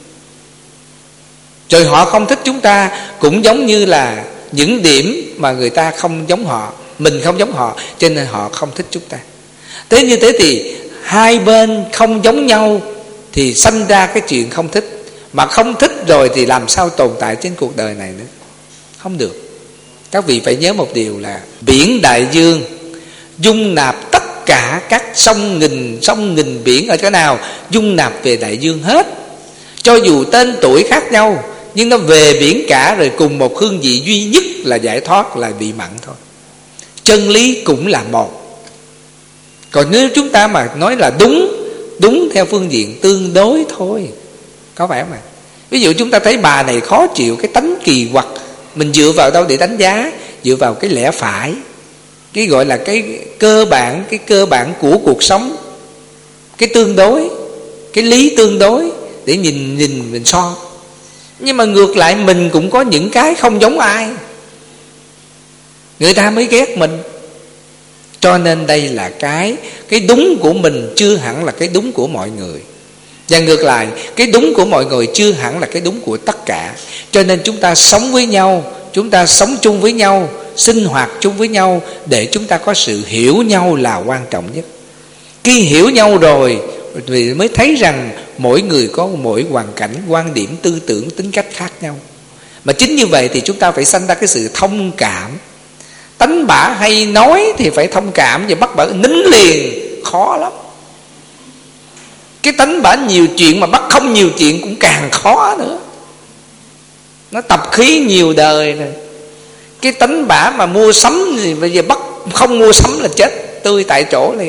Rồi họ không thích chúng ta cũng giống như là những điểm mà người ta không giống họ, mình không giống họ, cho nên họ không thích chúng ta. Thế như thế thì hai bên không giống nhau thì sanh ra cái chuyện không thích. Mà không thích rồi thì làm sao tồn tại trên cuộc đời này nữa? Không được. Các vị phải nhớ một điều là biển đại dương dung nạp tất cả các sông nghìn sông nghìn biển ở chỗ nào dung nạp về đại dương hết. Cho dù tên tuổi khác nhau nhưng nó về biển cả rồi, cùng một hương vị duy nhất là giải thoát, là vị mặn thôi. Chân lý cũng là một. Còn nếu chúng ta mà nói là đúng, đúng theo phương diện tương đối thôi, có phải không ạ? Ví dụ chúng ta thấy bà này khó chịu, cái tánh kỳ quặc, mình dựa vào đâu để đánh giá? Dựa vào cái lẽ phải, cái gọi là cái cơ bản, cái cơ bản của cuộc sống, cái tương đối, cái lý tương đối để nhìn nhìn mình so. Nhưng mà ngược lại mình cũng có những cái không giống ai, người ta mới ghét mình. Cho nên đây là cái cái đúng của mình chưa hẳn là cái đúng của mọi người, và ngược lại cái đúng của mọi người chưa hẳn là cái đúng của tất cả. Cho nên chúng ta sống với nhau, chúng ta sống chung với nhau, sinh hoạt chung với nhau, để chúng ta có sự hiểu nhau là quan trọng nhất. Khi hiểu nhau rồi thì mới thấy rằng mỗi người có mỗi hoàn cảnh, quan điểm, tư tưởng, tính cách khác nhau. Mà chính như vậy thì chúng ta phải sanh ra cái sự thông cảm. Tánh bả hay nói thì phải thông cảm, và bắt bả nín liền khó lắm. Cái tánh bả nhiều chuyện mà bắt không nhiều chuyện cũng càng khó nữa. Nó tập khí nhiều đời rồi. Cái tánh bả mà mua sắm thì bây giờ bắt không mua sắm là chết tươi tại chỗ liền.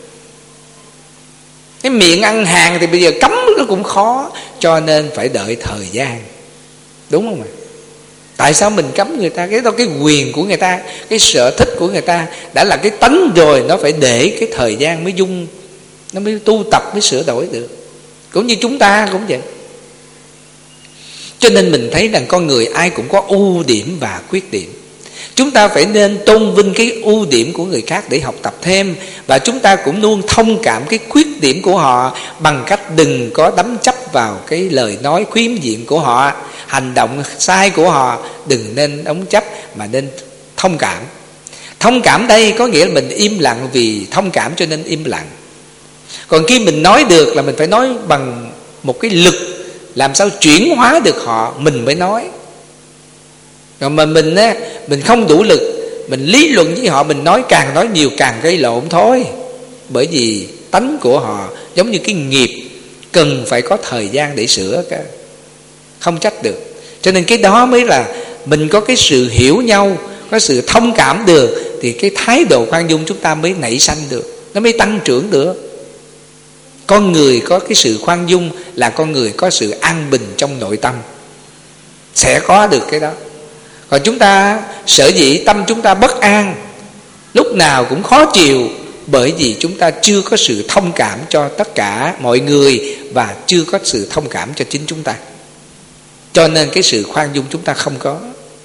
Cái miệng ăn hàng thì bây giờ cấm nó cũng khó. Cho nên phải đợi thời gian. Đúng không ạ? Tại sao mình cấm người ta? Cái đó cái quyền của người ta, cái sở thích của người ta, đã là cái tánh rồi, nó phải để cái thời gian mới dung, nó mới tu tập, mới sửa đổi được. Cũng như chúng ta cũng vậy. Cho nên mình thấy rằng con người ai cũng có ưu điểm và khuyết điểm. Chúng ta phải nên tôn vinh cái ưu điểm của người khác để học tập thêm. Và chúng ta cũng luôn thông cảm cái khuyết điểm của họ, bằng cách đừng có đắm chấp vào cái lời nói khiếm diện của họ, hành động sai của họ. Đừng nên đắm chấp mà nên thông cảm. Thông cảm đây có nghĩa là mình im lặng vì thông cảm cho nên im lặng. Còn khi mình nói được là mình phải nói bằng một cái lực, làm sao chuyển hóa được họ mình mới nói. Còn mà mình á, mình không đủ lực, mình lý luận với họ, mình nói càng nói nhiều càng gây lộn thôi. Bởi vì tánh của họ giống như cái nghiệp, cần phải có thời gian để sửa cả, không trách được. Cho nên cái đó mới là mình có cái sự hiểu nhau, có sự thông cảm được, thì cái thái độ khoan dung chúng ta mới nảy sanh được, nó mới tăng trưởng được. Con người có cái sự khoan dung là con người có sự an bình trong nội tâm, sẽ có được cái đó. Còn chúng ta sở dĩ tâm chúng ta bất an, lúc nào cũng khó chịu, bởi vì chúng ta chưa có sự thông cảm cho tất cả mọi người, và chưa có sự thông cảm cho chính chúng ta. Cho nên cái sự khoan dung chúng ta không có.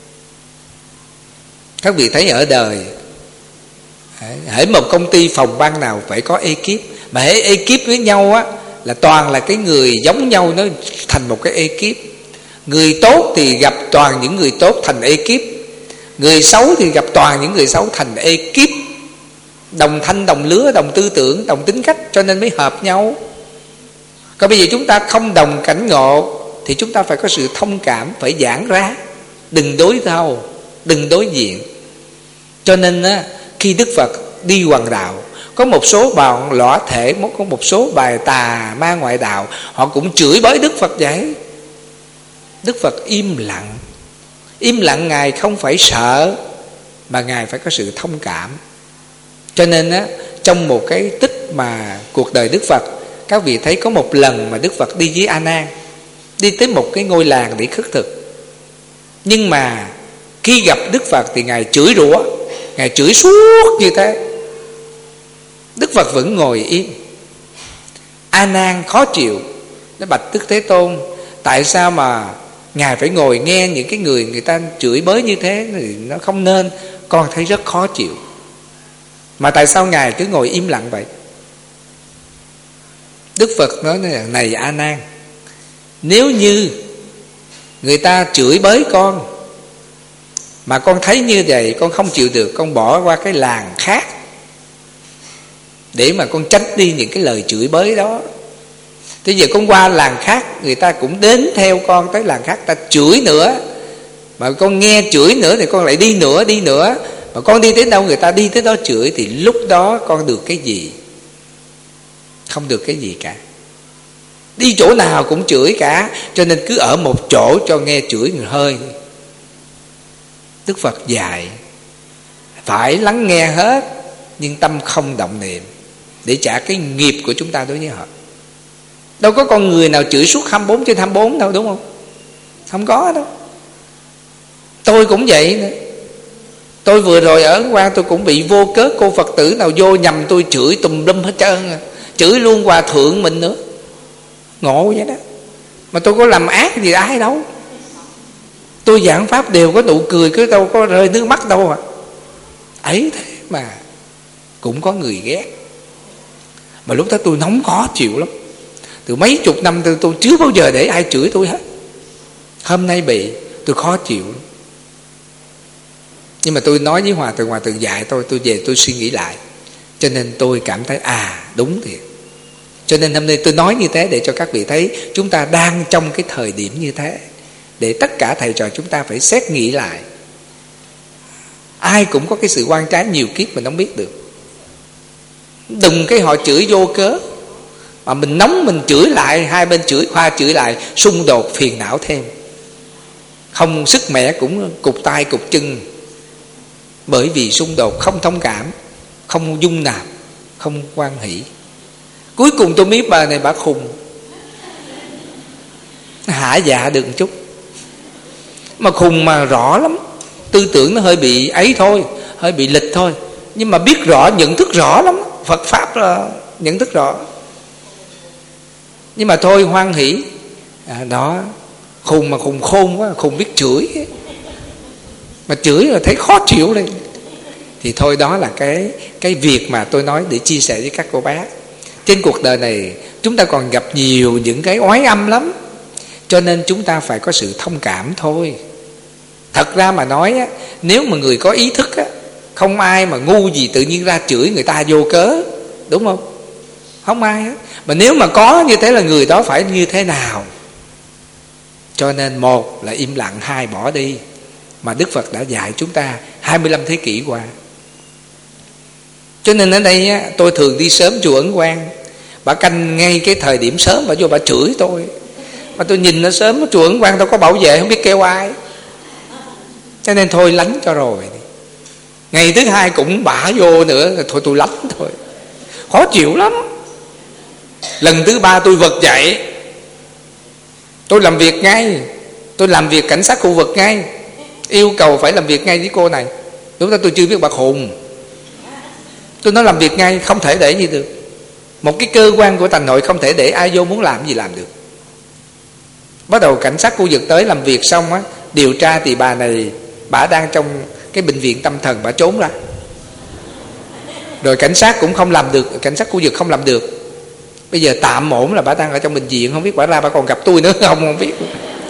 Các vị thấy ở đời, hễ một công ty phòng ban nào phải có ekip. Mà hễ ekip với nhau á, là toàn là cái người giống nhau, nó thành một cái ekip. Người tốt thì gặp toàn những người tốt thành ekip, người xấu thì gặp toàn những người xấu thành ekip. Đồng thanh, đồng lứa, đồng tư tưởng, đồng tính cách, cho nên mới hợp nhau. Còn bây giờ chúng ta không đồng cảnh ngộ thì chúng ta phải có sự thông cảm, phải giãn ra, đừng đối đầu, đừng đối diện. Cho nên á, khi Đức Phật đi hoàng đạo, có một số bạn lõa thể, có một số bài tà ma ngoại đạo, họ cũng chửi bới Đức Phật vậy. Đức Phật im lặng. Im lặng Ngài không phải sợ, mà Ngài phải có sự thông cảm. Cho nên á, trong một cái tích mà cuộc đời Đức Phật, các vị thấy có một lần mà Đức Phật đi với A Nan, đi tới một cái ngôi làng để khất thực. Nhưng mà khi gặp Đức Phật thì Ngài chửi rủa, Ngài chửi suốt như thế. Đức Phật vẫn ngồi im. A Nan khó chịu, nó bạch Đức Thế Tôn, tại sao mà Ngài phải ngồi nghe những cái người người ta chửi bới như thế, thì nó không nên, con thấy rất khó chịu. Mà tại sao Ngài cứ ngồi im lặng vậy? Đức Phật nói là, này A Nan, nếu như người ta chửi bới con mà con thấy như vậy con không chịu được, con bỏ qua cái làng khác để mà con tránh đi những cái lời chửi bới đó. Thế giờ con qua làng khác, người ta cũng đến theo con tới làng khác, ta chửi nữa, mà con nghe chửi nữa thì con lại đi nữa, đi nữa. Mà con đi tới đâu người ta đi tới đó chửi, thì lúc đó con được cái gì? Không được cái gì cả. đi chỗ nào cũng chửi cả, cho nên cứ ở một chỗ cho nghe chửi người hơi. Đức Phật dạy phải lắng nghe hết, nhưng tâm không động niệm, để trả cái nghiệp của chúng ta đối với họ. Đâu có con người nào chửi suốt hai mươi bốn trên hai mươi bốn đâu, đúng không? Không có đâu. Tôi cũng vậy nữa. Tôi vừa rồi ở qua tôi cũng bị vô cớ cô Phật tử nào vô nhầm tôi chửi tùm lum hết trơn à. Chửi luôn hòa thượng mình nữa. Ngộ vậy đó. Mà tôi có làm ác gì ai đâu. Tôi giảng pháp đều có nụ cười, cứ đâu có rơi nước mắt đâu à. Ấy thế mà cũng có người ghét. Mà lúc đó tôi nóng khó chịu lắm. Từ mấy chục năm tôi, tôi chưa bao giờ để ai chửi tôi hết. Hôm nay bị tôi khó chịu lắm. Nhưng mà tôi nói với Hòa Thượng, Hòa Thượng dạy tôi, tôi về tôi suy nghĩ lại. Cho nên tôi cảm thấy à đúng thiệt. Cho nên hôm nay tôi nói như thế để cho các vị thấy chúng ta đang trong cái thời điểm như thế, để tất cả thầy trò chúng ta phải xét nghĩ lại. Ai cũng có cái sự oan trái nhiều kiếp mình không biết được. Đừng cái họ chửi vô cớ, mà mình nóng mình chửi lại, hai bên chửi khoa chửi lại, xung đột phiền não thêm. Không sức mẻ cũng cục tay cục chân. Bởi vì xung đột không thông cảm, không dung nạp, không hoan hỷ. Cuối cùng tôi biết bà này bà khùng, hả dạ được một chút. Mà khùng mà rõ lắm. Tư tưởng nó hơi bị ấy thôi, hơi bị lịch thôi, nhưng mà biết rõ, nhận thức rõ lắm. Phật Pháp là nhận thức rõ. Nhưng mà thôi hoan hỷ à, đó. Khùng mà khùng khôn quá, khùng biết chửi. Mà chửi là thấy khó chịu đây. Thì thôi đó là cái cái việc mà tôi nói để chia sẻ với các cô bác. Trên cuộc đời này chúng ta còn gặp nhiều những cái oái âm lắm. Cho nên chúng ta phải có sự thông cảm thôi. Thật ra mà nói á, nếu mà người có ý thức á, không ai mà ngu gì tự nhiên ra chửi người ta vô cớ, đúng không? Không ai hết. Mà nếu mà có như thế là người đó phải như thế nào? Cho nên một là im lặng, hai bỏ đi. Mà Đức Phật đã dạy chúng ta hai mươi lăm thế kỷ qua. Cho nên ở đây á, tôi thường đi sớm chùa Ấn Quang. Bà canh ngay cái thời điểm sớm, bà vô bà chửi tôi. Mà tôi nhìn nó sớm, chùa Ấn Quang tôi có bảo vệ, không biết kêu ai. Cho nên thôi lánh cho rồi. Ngày thứ hai cũng bả vô nữa, thôi tôi lánh thôi. Khó chịu lắm. Lần thứ ba tôi vực dậy, tôi làm việc ngay. Tôi làm việc cảnh sát khu vực ngay, yêu cầu phải làm việc ngay với cô này. Lúc đó tôi chưa biết bà khùng. Tôi nói làm việc ngay, không thể để như được. Một cái cơ quan của thành nội không thể để ai vô muốn làm gì làm được. Bắt đầu cảnh sát khu vực tới làm việc xong á, điều tra thì bà này, bà đang trong cái bệnh viện tâm thần, bà trốn ra. Rồi cảnh sát cũng không làm được, cảnh sát khu vực không làm được. Bây giờ tạm ổn là bà đang ở trong bệnh viện, không biết bà ra bà còn gặp tôi nữa không, không biết.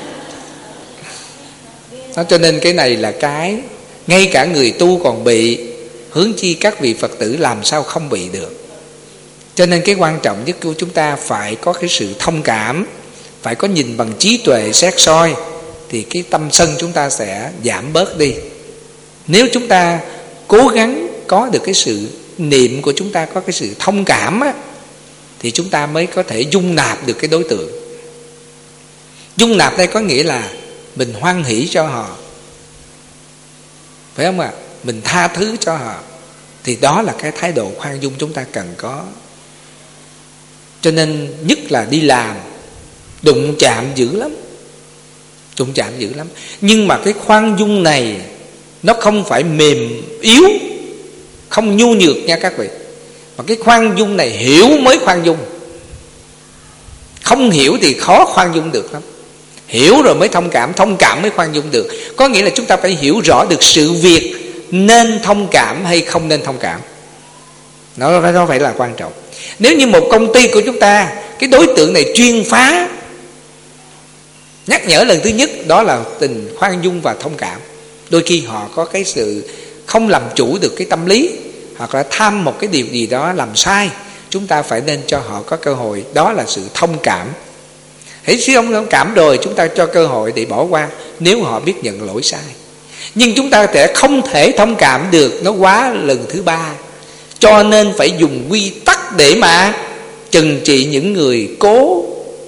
Đó, cho nên cái này là cái ngay cả người tu còn bị, hướng chi các vị Phật tử làm sao không bị được. Cho nên cái quan trọng nhất của chúng ta phải có cái sự thông cảm, phải có nhìn bằng trí tuệ xét soi, thì cái tâm sân chúng ta sẽ giảm bớt đi. Nếu chúng ta cố gắng có được cái sự niệm của chúng ta, có cái sự thông cảm á, thì chúng ta mới có thể dung nạp được cái đối tượng. Dung nạp đây có nghĩa là mình hoan hỷ cho họ, phải không ạ? À? Mình tha thứ cho họ. Thì đó là cái thái độ khoan dung chúng ta cần có. Cho nên nhất là đi làm, đụng chạm dữ lắm, đụng chạm dữ lắm. Nhưng mà cái khoan dung này nó không phải mềm yếu, không nhu nhược nha các vị. Mà cái khoan dung này hiểu mới khoan dung. Không hiểu thì khó khoan dung được lắm. Hiểu rồi mới thông cảm, thông cảm mới khoan dung được. Có nghĩa là chúng ta phải hiểu rõ được sự việc nên thông cảm hay không nên thông cảm. Nó, nó phải là quan trọng. Nếu như một công ty của chúng ta, cái đối tượng này chuyên phá, nhắc nhở lần thứ nhất đó là tình khoan dung và thông cảm. Đôi khi họ có cái sự không làm chủ được cái tâm lý, hoặc là tham một cái điều gì đó làm sai, chúng ta phải nên cho họ có cơ hội. Đó là sự thông cảm. Hãy suy thông cảm rồi chúng ta cho cơ hội để bỏ qua, nếu họ biết nhận lỗi sai. Nhưng chúng ta sẽ không thể thông cảm được nó quá lần thứ ba. Cho nên phải dùng quy tắc để mà trừng trị những người cố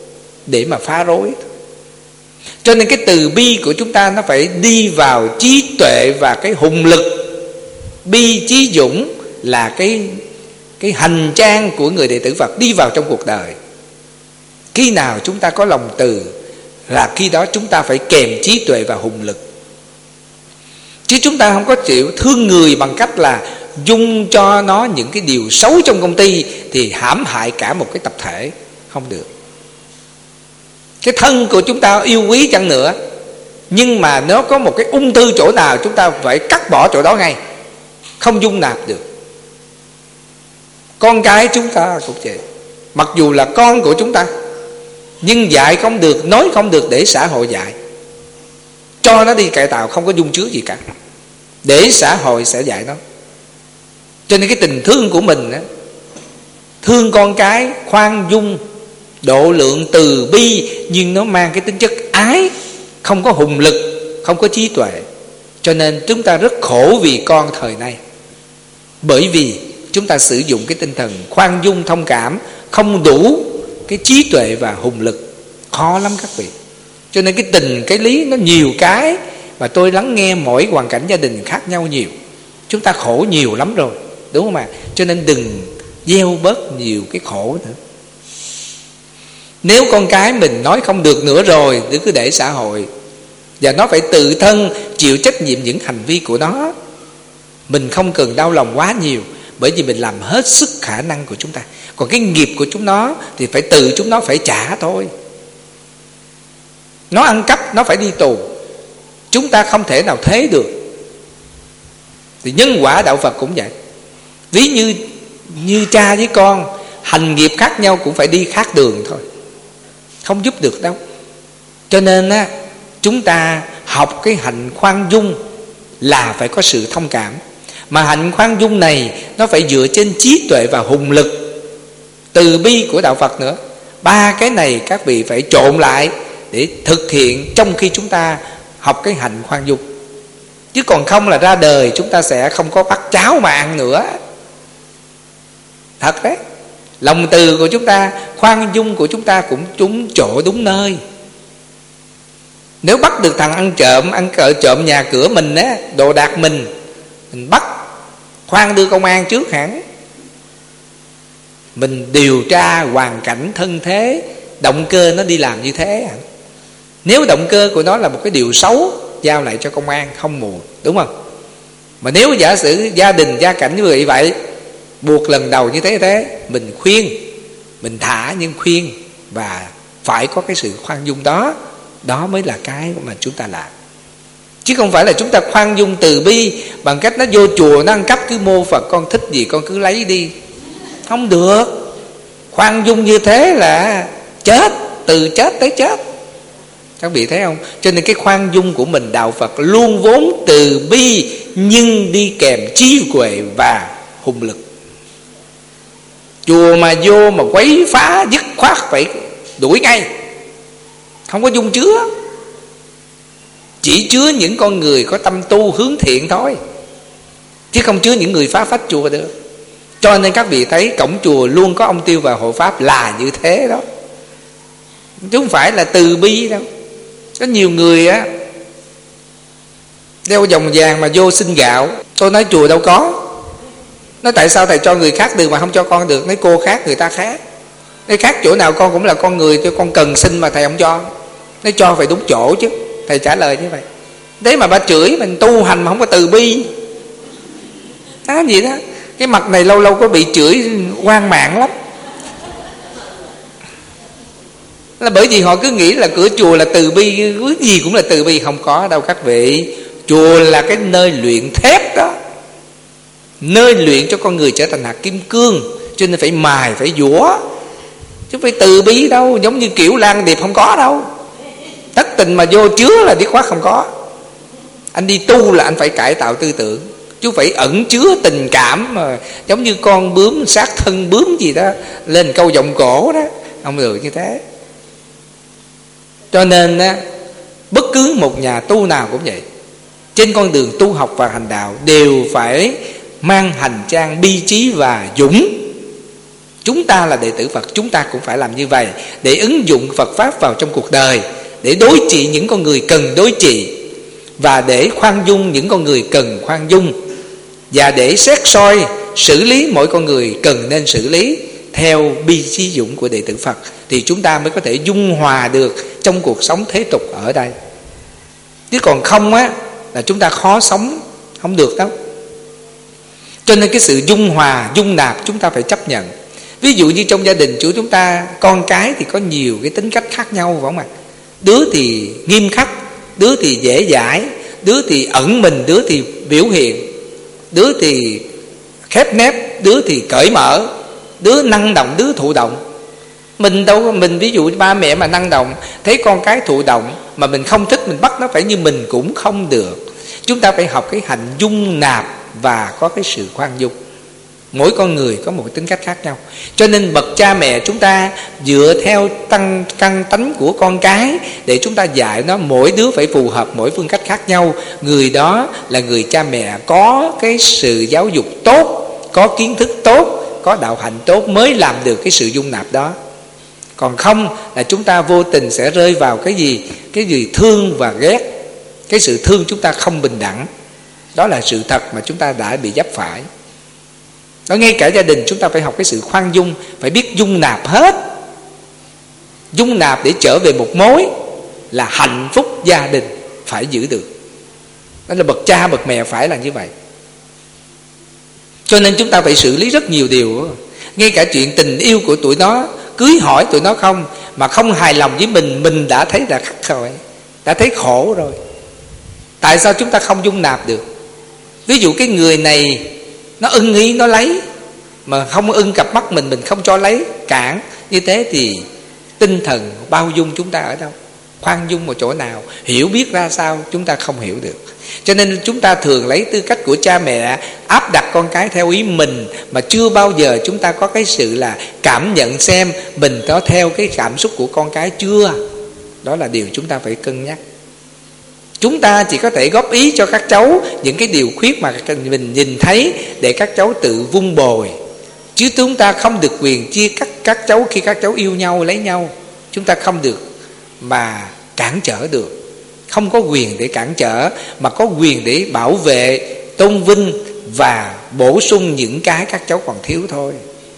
để mà phá rối. Cho nên cái từ bi của chúng ta nó phải đi vào trí tuệ và cái hùng lực. Bi trí dũng là cái cái hành trang của người đệ tử Phật đi vào trong cuộc đời. Khi nào chúng ta có lòng từ là khi đó chúng ta phải kèm trí tuệ và hùng lực. Chứ chúng ta không có chịu thương người bằng cách là dung cho nó những cái điều xấu trong công ty thì hãm hại cả một cái tập thể. Không được. Cái thân của chúng ta yêu quý chăng nữa, nhưng mà nó có một cái ung thư chỗ nào chúng ta phải cắt bỏ chỗ đó ngay, không dung nạp được. Con cái chúng ta cũng vậy. Mặc dù là con của chúng ta, nhưng dạy không được, nói không được để xã hội dạy. Cho nó đi cải tạo, không có dung chứa gì cả, để xã hội sẽ dạy nó. Cho nên cái tình thương của mình á, thương con cái, khoan dung, độ lượng, từ bi, nhưng nó mang cái tính chất ái, không có hùng lực, không có trí tuệ. Cho nên chúng ta rất khổ vì con thời nay. Bởi vì chúng ta sử dụng cái tinh thần khoan dung, thông cảm, không đủ cái trí tuệ và hùng lực. Khó lắm các vị. Cho nên cái tình, cái lý nó nhiều cái, mà tôi lắng nghe mỗi hoàn cảnh gia đình khác nhau nhiều. Chúng ta khổ nhiều lắm rồi, đúng không ạ? Cho nên đừng gieo bớt nhiều cái khổ nữa. Nếu con cái mình nói không được nữa rồi, thì cứ để xã hội, và nó phải tự thân chịu trách nhiệm những hành vi của nó. Mình không cần đau lòng quá nhiều, bởi vì mình làm hết sức khả năng của chúng ta. Còn cái nghiệp của chúng nó thì phải tự chúng nó phải trả thôi. Nó ăn cắp, nó phải đi tù, chúng ta không thể nào thế được. Thì nhân quả đạo Phật cũng vậy. Ví như như cha với con hành nghiệp khác nhau cũng phải đi khác đường thôi, không giúp được đâu. Cho nên á, chúng ta học cái hạnh khoan dung là phải có sự thông cảm. Mà hạnh khoan dung này nó phải dựa trên trí tuệ và hùng lực, từ bi của đạo Phật nữa. Ba cái này các vị phải trộn lại để thực hiện trong khi chúng ta học cái hạnh khoan dung. Chứ còn không là ra đời chúng ta sẽ không có bắt cháo mà ăn nữa. Thật đấy. Lòng từ của chúng ta, khoan dung của chúng ta cũng trúng chỗ đúng nơi. Nếu bắt được thằng ăn trộm, ăn cờ trộm nhà cửa mình á, đồ đạc mình, mình bắt, khoan đưa công an trước hẳn. Mình điều tra hoàn cảnh thân thế, động cơ nó đi làm như thế. Nếu động cơ của nó là một cái điều xấu, giao lại cho công an không mù, đúng không? Mà nếu giả sử gia đình gia cảnh như vậy vậy, buộc lần đầu như thế thế, mình khuyên, mình thả nhưng khuyên, và phải có cái sự khoan dung đó. Đó mới là cái mà chúng ta làm. Chứ không phải là chúng ta khoan dung từ bi bằng cách nó vô chùa nó ăn cắp cứ mô Phật, con thích gì con cứ lấy đi. Không được. Khoan dung như thế là chết, từ chết tới chết. Các vị thấy không? Cho nên cái khoan dung của mình, đạo Phật luôn vốn từ bi, nhưng đi kèm trí huệ và hùng lực. Chùa mà vô mà quấy phá dứt khoát phải đuổi ngay, không có dung chứa. Chỉ chứa những con người có tâm tu hướng thiện thôi, chứ không chứa những người phá phách chùa được. Cho nên các vị thấy cổng chùa luôn có ông tiêu và hộ pháp là như thế đó, chứ không phải là từ bi đâu. Có nhiều người á đeo vòng vàng mà vô xin gạo. Tôi nói chùa đâu có. Nói tại sao thầy cho người khác được mà không cho con được? Nói cô khác người ta khác. Nói khác chỗ nào, con cũng là con người, cho con cần xin mà thầy không cho. Nói cho phải đúng chỗ chứ. Thầy trả lời như vậy. Thế mà bà chửi mình tu hành mà không có từ bi. Đó gì đó. Cái mặt này lâu lâu có bị chửi hoang mạng lắm. Là bởi vì họ cứ nghĩ là cửa chùa là từ bi, cái gì cũng là từ bi. Không có đâu các vị. Chùa là cái nơi luyện thép đó, nơi luyện cho con người trở thành hạt kim cương. Cho nên phải mài, phải dũa, chứ phải từ bi đâu. Giống như kiểu Lan Điệp không có đâu. Thất tình mà vô chứa là dứt khoát không có. Anh đi tu là anh phải cải tạo tư tưởng, chứ phải ẩn chứa tình cảm mà giống như con bướm sát thân bướm gì đó lên câu vọng cổ đó. Không được như thế. Cho nên á, bất cứ một nhà tu nào cũng vậy, trên con đường tu học và hành đạo đều phải mang hành trang bi trí và dũng. Chúng ta là đệ tử Phật, chúng ta cũng phải làm như vậy, để ứng dụng Phật Pháp vào trong cuộc đời, để đối trị những con người cần đối trị, và để khoan dung những con người cần khoan dung, và để xét soi xử lý mỗi con người cần nên xử lý theo bi trí dũng của đệ tử Phật, thì chúng ta mới có thể dung hòa được trong cuộc sống thế tục ở đây. Chứ còn không á là chúng ta khó sống, không được đâu. Cho nên cái sự dung hòa, dung nạp chúng ta phải chấp nhận. Ví dụ như trong gia đình của chúng ta, con cái thì có nhiều cái tính cách khác nhau, phải không ạ? Đứa thì nghiêm khắc, đứa thì dễ dãi, đứa thì ẩn mình, đứa thì biểu hiện, đứa thì khép nép, đứa thì cởi mở, đứa năng động, đứa thụ động. Mình đâu, mình ví dụ ba mẹ mà năng động, thấy con cái thụ động mà mình không thích, mình bắt nó phải như mình cũng không được. Chúng ta phải học cái hành dung nạp và có cái sự khoan dung. Mỗi con người có một tính cách khác nhau, cho nên bậc cha mẹ chúng ta dựa theo tăng căn tánh của con cái để chúng ta dạy nó, mỗi đứa phải phù hợp mỗi phương cách khác nhau. Người đó là người cha mẹ có cái sự giáo dục tốt, có kiến thức tốt, có đạo hạnh tốt mới làm được cái sự dung nạp đó. Còn không là chúng ta vô tình sẽ rơi vào cái gì? Cái gì thương và ghét. Cái sự thương chúng ta không bình đẳng. Đó là sự thật mà chúng ta đã bị vấp phải. Đó, ngay cả gia đình chúng ta phải học cái sự khoan dung, phải biết dung nạp hết. Dung nạp để trở về một mối là hạnh phúc gia đình phải giữ được. Đó là bậc cha bậc mẹ phải là như vậy. Cho nên chúng ta phải xử lý rất nhiều điều. Ngay cả chuyện tình yêu của tụi nó, cưới hỏi tụi nó không, mà không hài lòng với mình, mình đã thấy là khắc rồi, đã thấy khổ rồi. Tại sao chúng ta không dung nạp được? Ví dụ cái người này nó ưng ý nó lấy, mà không ưng cặp mắt mình, mình không cho lấy, cản. Như thế thì tinh thần bao dung chúng ta ở đâu? Khoan dung ở chỗ nào? Hiểu biết ra sao? Chúng ta không hiểu được. Cho nên chúng ta thường lấy tư cách của cha mẹ áp đặt con cái theo ý mình, mà chưa bao giờ chúng ta có cái sự là cảm nhận xem mình có theo cái cảm xúc của con cái chưa. Đó là điều chúng ta phải cân nhắc. Chúng ta chỉ có thể góp ý cho các cháu những cái điều khuyết mà mình nhìn thấy để các cháu tự vun bồi, chứ chúng ta không được quyền chia cắt các cháu khi các cháu yêu nhau, lấy nhau. Chúng ta không được mà cản trở được. Không có quyền để cản trở, mà có quyền để bảo vệ, tôn vinh và bổ sung những cái các cháu còn thiếu thôi.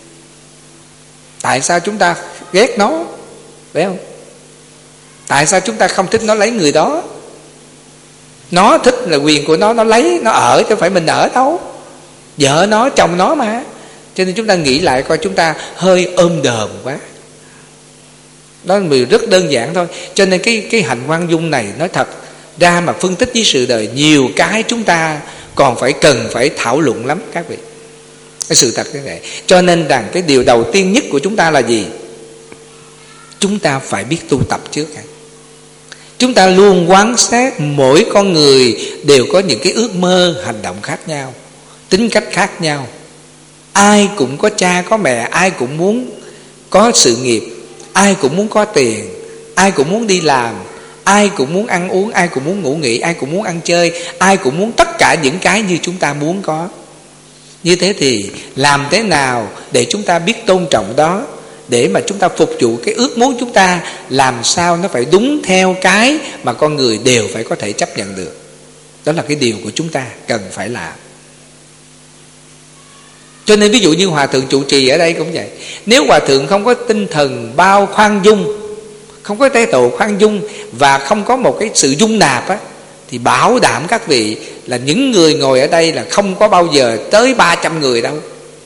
Tại sao chúng ta ghét nó? Phải không? Tại sao chúng ta không thích nó lấy người đó? Nó thích là quyền của nó, nó lấy, nó ở, chứ không phải mình ở đâu. Vợ nó, chồng nó mà. Cho nên chúng ta nghĩ lại coi chúng ta hơi ôm đờm quá. Đó là rất đơn giản thôi. Cho nên cái, cái hành khoan dung này, nói thật ra mà phân tích với sự đời, nhiều cái chúng ta còn phải cần phải thảo luận lắm các vị. Cái sự thật thế này. Cho nên rằng cái điều đầu tiên nhất của chúng ta là gì? Chúng ta phải biết tu tập trước. Chúng ta luôn quan sát mỗi con người đều có những cái ước mơ, hành động khác nhau, tính cách khác nhau. Ai cũng có cha có mẹ, ai cũng muốn có sự nghiệp, ai cũng muốn có tiền, ai cũng muốn đi làm, ai cũng muốn ăn uống, ai cũng muốn ngủ nghỉ, ai cũng muốn ăn chơi, ai cũng muốn tất cả những cái như chúng ta muốn có. Như thế thì làm thế nào để chúng ta biết tôn trọng đó, để mà chúng ta phục vụ cái ước muốn chúng ta, làm sao nó phải đúng theo cái mà con người đều phải có thể chấp nhận được. Đó là cái điều của chúng ta cần phải làm. Cho nên ví dụ như Hòa Thượng trụ trì ở đây cũng vậy. Nếu Hòa Thượng không có tinh thần bao khoan dung, không có thái độ khoan dung và không có một cái sự dung nạp á, thì bảo đảm các vị là những người ngồi ở đây là không có bao giờ tới ba trăm người đâu.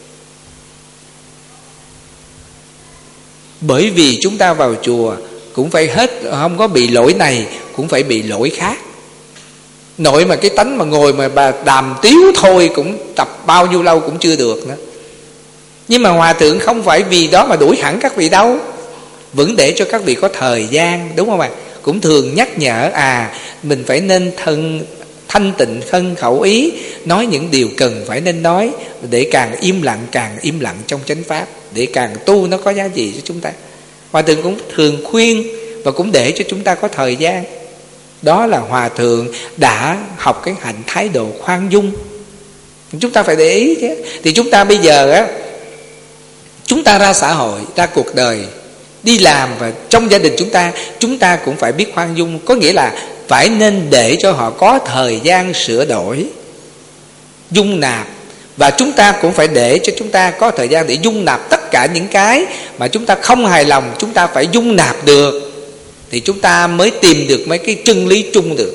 Bởi vì chúng ta vào chùa cũng phải hết, không có bị lỗi này cũng phải bị lỗi khác. Nội mà cái tánh mà ngồi mà bà đàm tiếu thôi cũng tập bao nhiêu lâu cũng chưa được nữa. Nhưng mà Hòa Thượng không phải vì đó mà đuổi hẳn các vị đâu, vẫn để cho các vị có thời gian, đúng không ạ? Cũng thường nhắc nhở à mình phải nên thân thanh tịnh thân khẩu ý, nói những điều cần phải nên nói, để càng im lặng càng im lặng trong chánh pháp, để càng tu nó có giá trị cho chúng ta. Hòa Thượng cũng thường khuyên và cũng để cho chúng ta có thời gian. Đó là Hòa Thượng đã học cái hạnh thái độ khoan dung. Chúng ta phải để ý chứ. Thì chúng ta bây giờ á, chúng ta ta ra xã hội, ra cuộc đời, đi làm, và trong gia đình chúng ta, chúng ta cũng phải biết khoan dung. Có nghĩa là phải nên để cho họ có thời gian sửa đổi, dung nạp. Và chúng ta cũng phải để cho chúng ta có thời gian để dung nạp tất cả những cái mà chúng ta không hài lòng. Chúng ta phải dung nạp được thì chúng ta mới tìm được mấy cái chân lý chung được.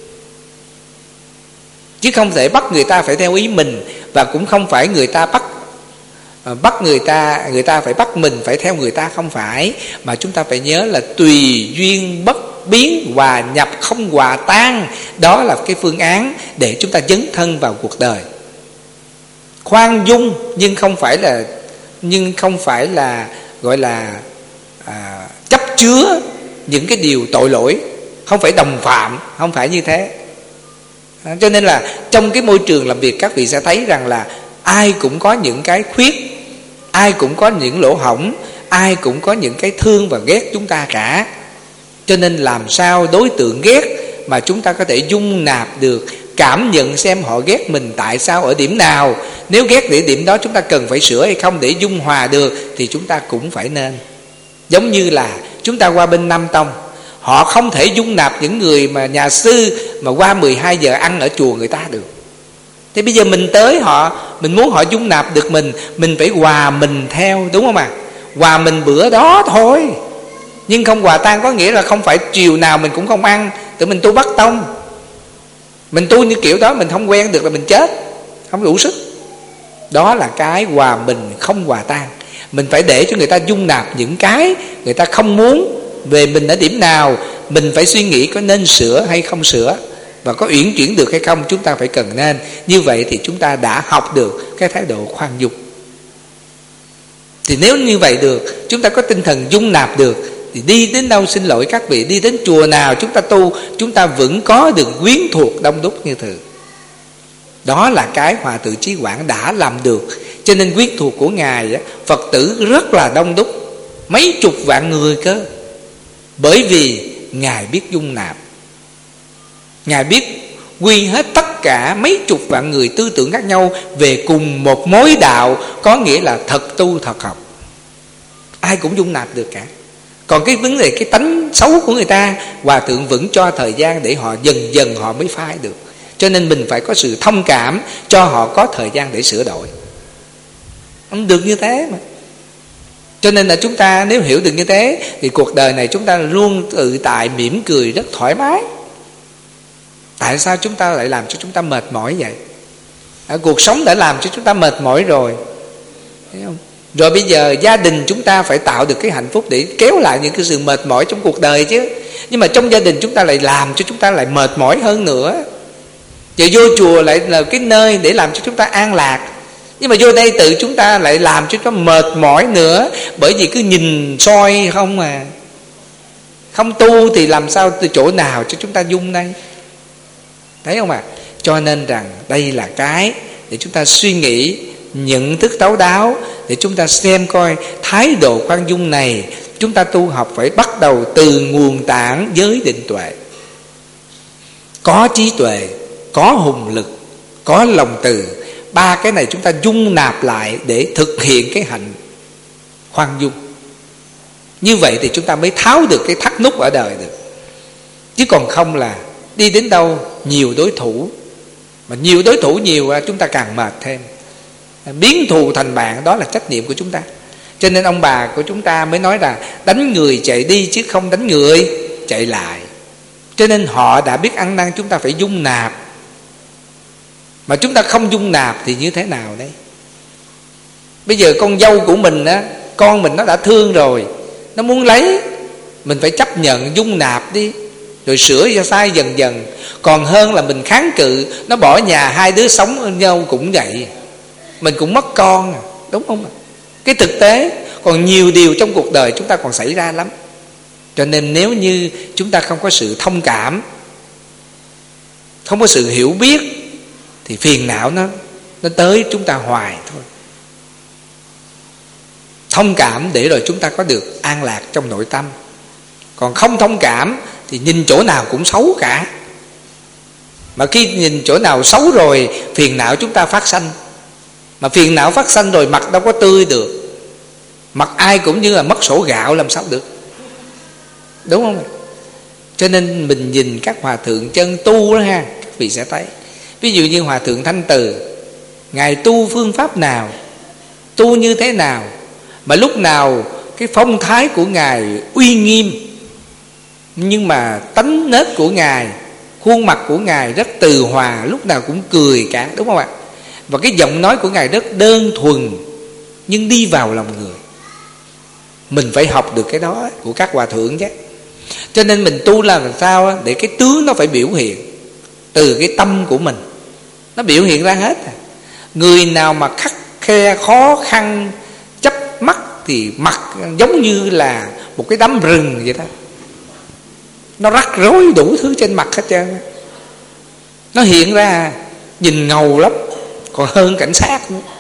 Chứ không thể bắt người ta phải theo ý mình, và cũng không phải người ta bắt bắt người ta người ta phải bắt mình phải theo người ta, không phải. Mà chúng ta phải nhớ là tùy duyên bất biến, hòa nhập không hòa tan. Đó là cái phương án để chúng ta dấn thân vào cuộc đời. Khoan dung nhưng không phải là nhưng không phải là gọi là à, chấp chứa những cái điều tội lỗi, không phải đồng phạm, không phải như thế. À, cho nên là trong cái môi trường làm việc, các vị sẽ thấy rằng là ai cũng có những cái khuyết, ai cũng có những lỗ hổng, ai cũng có những cái thương và ghét chúng ta cả. Cho nên làm sao đối tượng ghét mà chúng ta có thể dung nạp được, cảm nhận xem họ ghét mình tại sao, ở điểm nào. Nếu ghét địa điểm đó chúng ta cần phải sửa hay không để dung hòa được, thì chúng ta cũng phải nên. Giống như là chúng ta qua bên Nam Tông, họ không thể dung nạp những người mà nhà sư mà qua mười hai giờ ăn ở chùa người ta được. Thế bây giờ mình tới họ, mình muốn họ dung nạp được mình, mình phải hòa mình theo, đúng không ạ? À? Hòa mình bữa đó thôi, nhưng không hòa tan có nghĩa là không phải chiều nào mình cũng không ăn. Tự mình tu Bắc Tông, mình tu như kiểu đó mình không quen được là mình chết, không đủ sức. Đó là cái hòa mình không hòa tan. Mình phải để cho người ta dung nạp những cái người ta không muốn về mình ở điểm nào. Mình phải suy nghĩ có nên sửa hay không sửa, và có uyển chuyển được hay không, chúng ta phải cần nên. Như vậy thì chúng ta đã học được cái thái độ khoan dung. Thì nếu như vậy được, chúng ta có tinh thần dung nạp được, thì đi đến đâu, xin lỗi các vị, đi đến chùa nào chúng ta tu, chúng ta vẫn có được quyến thuộc đông đúc như thường. Đó là cái Hòa Thượng Chí Quảng đã làm được. Cho nên quyến thuộc của Ngài, Phật tử rất là đông đúc, mấy chục vạn người cơ. Bởi vì Ngài biết dung nạp, Ngài biết quy hết tất cả mấy chục vạn người tư tưởng khác nhau về cùng một mối đạo, có nghĩa là thật tu thật học. Ai cũng dung nạp được cả. Còn cái vấn đề cái tánh xấu của người ta, Hòa Thượng vẫn cho thời gian để họ dần dần họ mới phai được. Cho nên mình phải có sự thông cảm, cho họ có thời gian để sửa đổi. Không được như thế mà. Cho nên là chúng ta nếu hiểu được như thế, thì cuộc đời này chúng ta luôn tự tại, mỉm cười, rất thoải mái. Tại sao chúng ta lại làm cho chúng ta mệt mỏi vậy? À, cuộc sống đã làm cho chúng ta mệt mỏi rồi, thấy không? Rồi bây giờ gia đình chúng ta phải tạo được cái hạnh phúc để kéo lại những cái sự mệt mỏi trong cuộc đời chứ. Nhưng mà trong gia đình chúng ta lại làm cho chúng ta lại mệt mỏi hơn nữa. Giờ vô chùa lại là cái nơi để làm cho chúng ta an lạc, nhưng mà vô đây tự chúng ta lại làm cho chúng ta mệt mỏi nữa. Bởi vì cứ nhìn soi không mà. Không tu thì làm sao từ chỗ nào cho chúng ta dung đây? Thấy không ạ? À? Cho nên rằng đây là cái để chúng ta suy nghĩ, nhận thức thấu đáo, để chúng ta xem coi thái độ khoan dung này chúng ta tu học phải bắt đầu từ nguồn tạng giới định tuệ. Có trí tuệ, có hùng lực, có lòng từ. Ba cái này chúng ta dung nạp lại để thực hiện cái hạnh khoan dung. Như vậy thì chúng ta mới tháo được cái thắt nút ở đời được. Chứ còn không là đi đến đâu nhiều đối thủ, mà nhiều đối thủ nhiều chúng ta càng mệt thêm. Biến thù thành bạn, đó là trách nhiệm của chúng ta. Cho nên ông bà của chúng ta mới nói là đánh người chạy đi chứ không đánh người chạy lại. Cho nên họ đã biết ăn năn, chúng ta phải dung nạp. Mà chúng ta không dung nạp thì như thế nào đây? Bây giờ con dâu của mình á, con mình nó đã thương rồi, nó muốn lấy, mình phải chấp nhận dung nạp đi, rồi sửa cho sai dần dần. Còn hơn là mình kháng cự, nó bỏ nhà, hai đứa sống với nhau cũng vậy, mình cũng mất con, đúng không? Cái thực tế còn nhiều điều trong cuộc đời chúng ta còn xảy ra lắm. Cho nên nếu như chúng ta không có sự thông cảm, không có sự hiểu biết, thì phiền não nó nó tới chúng ta hoài thôi. Thông cảm để rồi chúng ta có được an lạc trong nội tâm. Còn không thông cảm thì nhìn chỗ nào cũng xấu cả. Mà khi nhìn chỗ nào xấu rồi, phiền não chúng ta phát sanh. Mà phiền não phát sanh rồi mặt đâu có tươi được. Mặt ai cũng như là mất sổ gạo làm sao được, đúng không? Cho nên mình nhìn các hòa thượng chân tu đó ha, các vị sẽ thấy. Ví dụ như Hòa thượng Thanh Từ, ngài tu phương pháp nào, tu như thế nào, mà lúc nào cái phong thái của ngài uy nghiêm, nhưng mà tánh nết của ngài, khuôn mặt của ngài rất từ hòa, lúc nào cũng cười cả, đúng không ạ? Và cái giọng nói của ngài rất đơn thuần nhưng đi vào lòng người. Mình phải học được cái đó của các hòa thượng chứ. Cho nên mình tu làm sao để cái tướng nó phải biểu hiện từ cái tâm của mình, nó biểu hiện ra hết. Người nào mà khắt khe khó khăn chấp mắt thì mặt giống như là một cái đám rừng vậy đó, nó rắc rối đủ thứ trên mặt hết trơn. Nó hiện ra nhìn ngầu lắm, còn hơn cảnh sát nữa.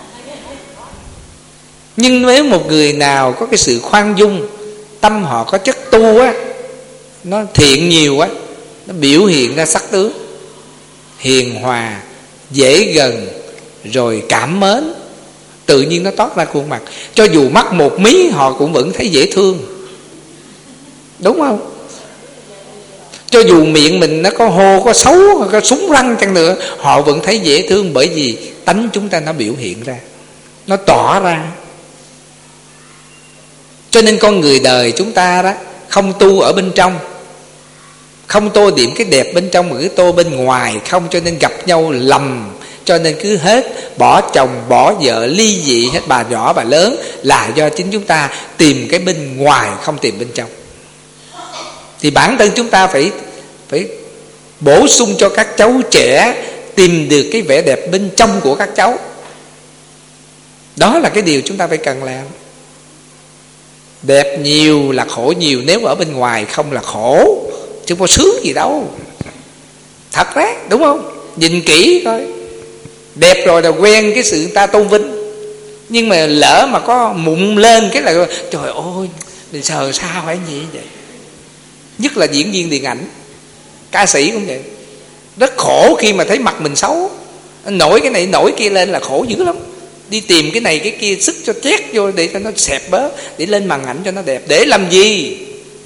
Nhưng nếu một người nào có cái sự khoan dung, tâm họ có chất tu á, nó thiện nhiều á, nó biểu hiện ra sắc tướng hiền hòa, dễ gần, rồi cảm mến, tự nhiên nó toát ra khuôn mặt. Cho dù mắc một mí họ cũng vẫn thấy dễ thương, đúng không? Cho dù miệng mình nó có hô, có xấu, có súng răng chăng nữa, họ vẫn thấy dễ thương. Bởi vì tánh chúng ta nó biểu hiện ra, nó tỏ ra. Cho nên con người đời chúng ta đó không tu ở bên trong, không tô điểm cái đẹp bên trong mà cứ tô bên ngoài không. Cho nên gặp nhau lầm, cho nên cứ hết bỏ chồng, bỏ vợ, ly dị hết, bà nhỏ bà lớn, là do chính chúng ta tìm cái bên ngoài, không tìm bên trong. Thì bản thân chúng ta phải phải bổ sung cho các cháu trẻ tìm được cái vẻ đẹp bên trong của các cháu. Đó là cái điều chúng ta phải cần làm. Đẹp nhiều là khổ nhiều, nếu ở bên ngoài không là khổ, chứ không có sướng gì đâu. Thật đấy, đúng không? Nhìn kỹ coi. Đẹp rồi là quen cái sự ta tôn vinh. Nhưng mà lỡ mà có mụn lên cái là trời ơi, mình sờ sao phải gì vậy? Nhất là diễn viên điện ảnh, ca sĩ cũng vậy. Rất khổ khi mà thấy mặt mình xấu, nổi cái này nổi kia lên là khổ dữ lắm. Đi tìm cái này cái kia sức cho chét vô để cho nó xẹp bớt, để lên màn ảnh cho nó đẹp. Để làm gì?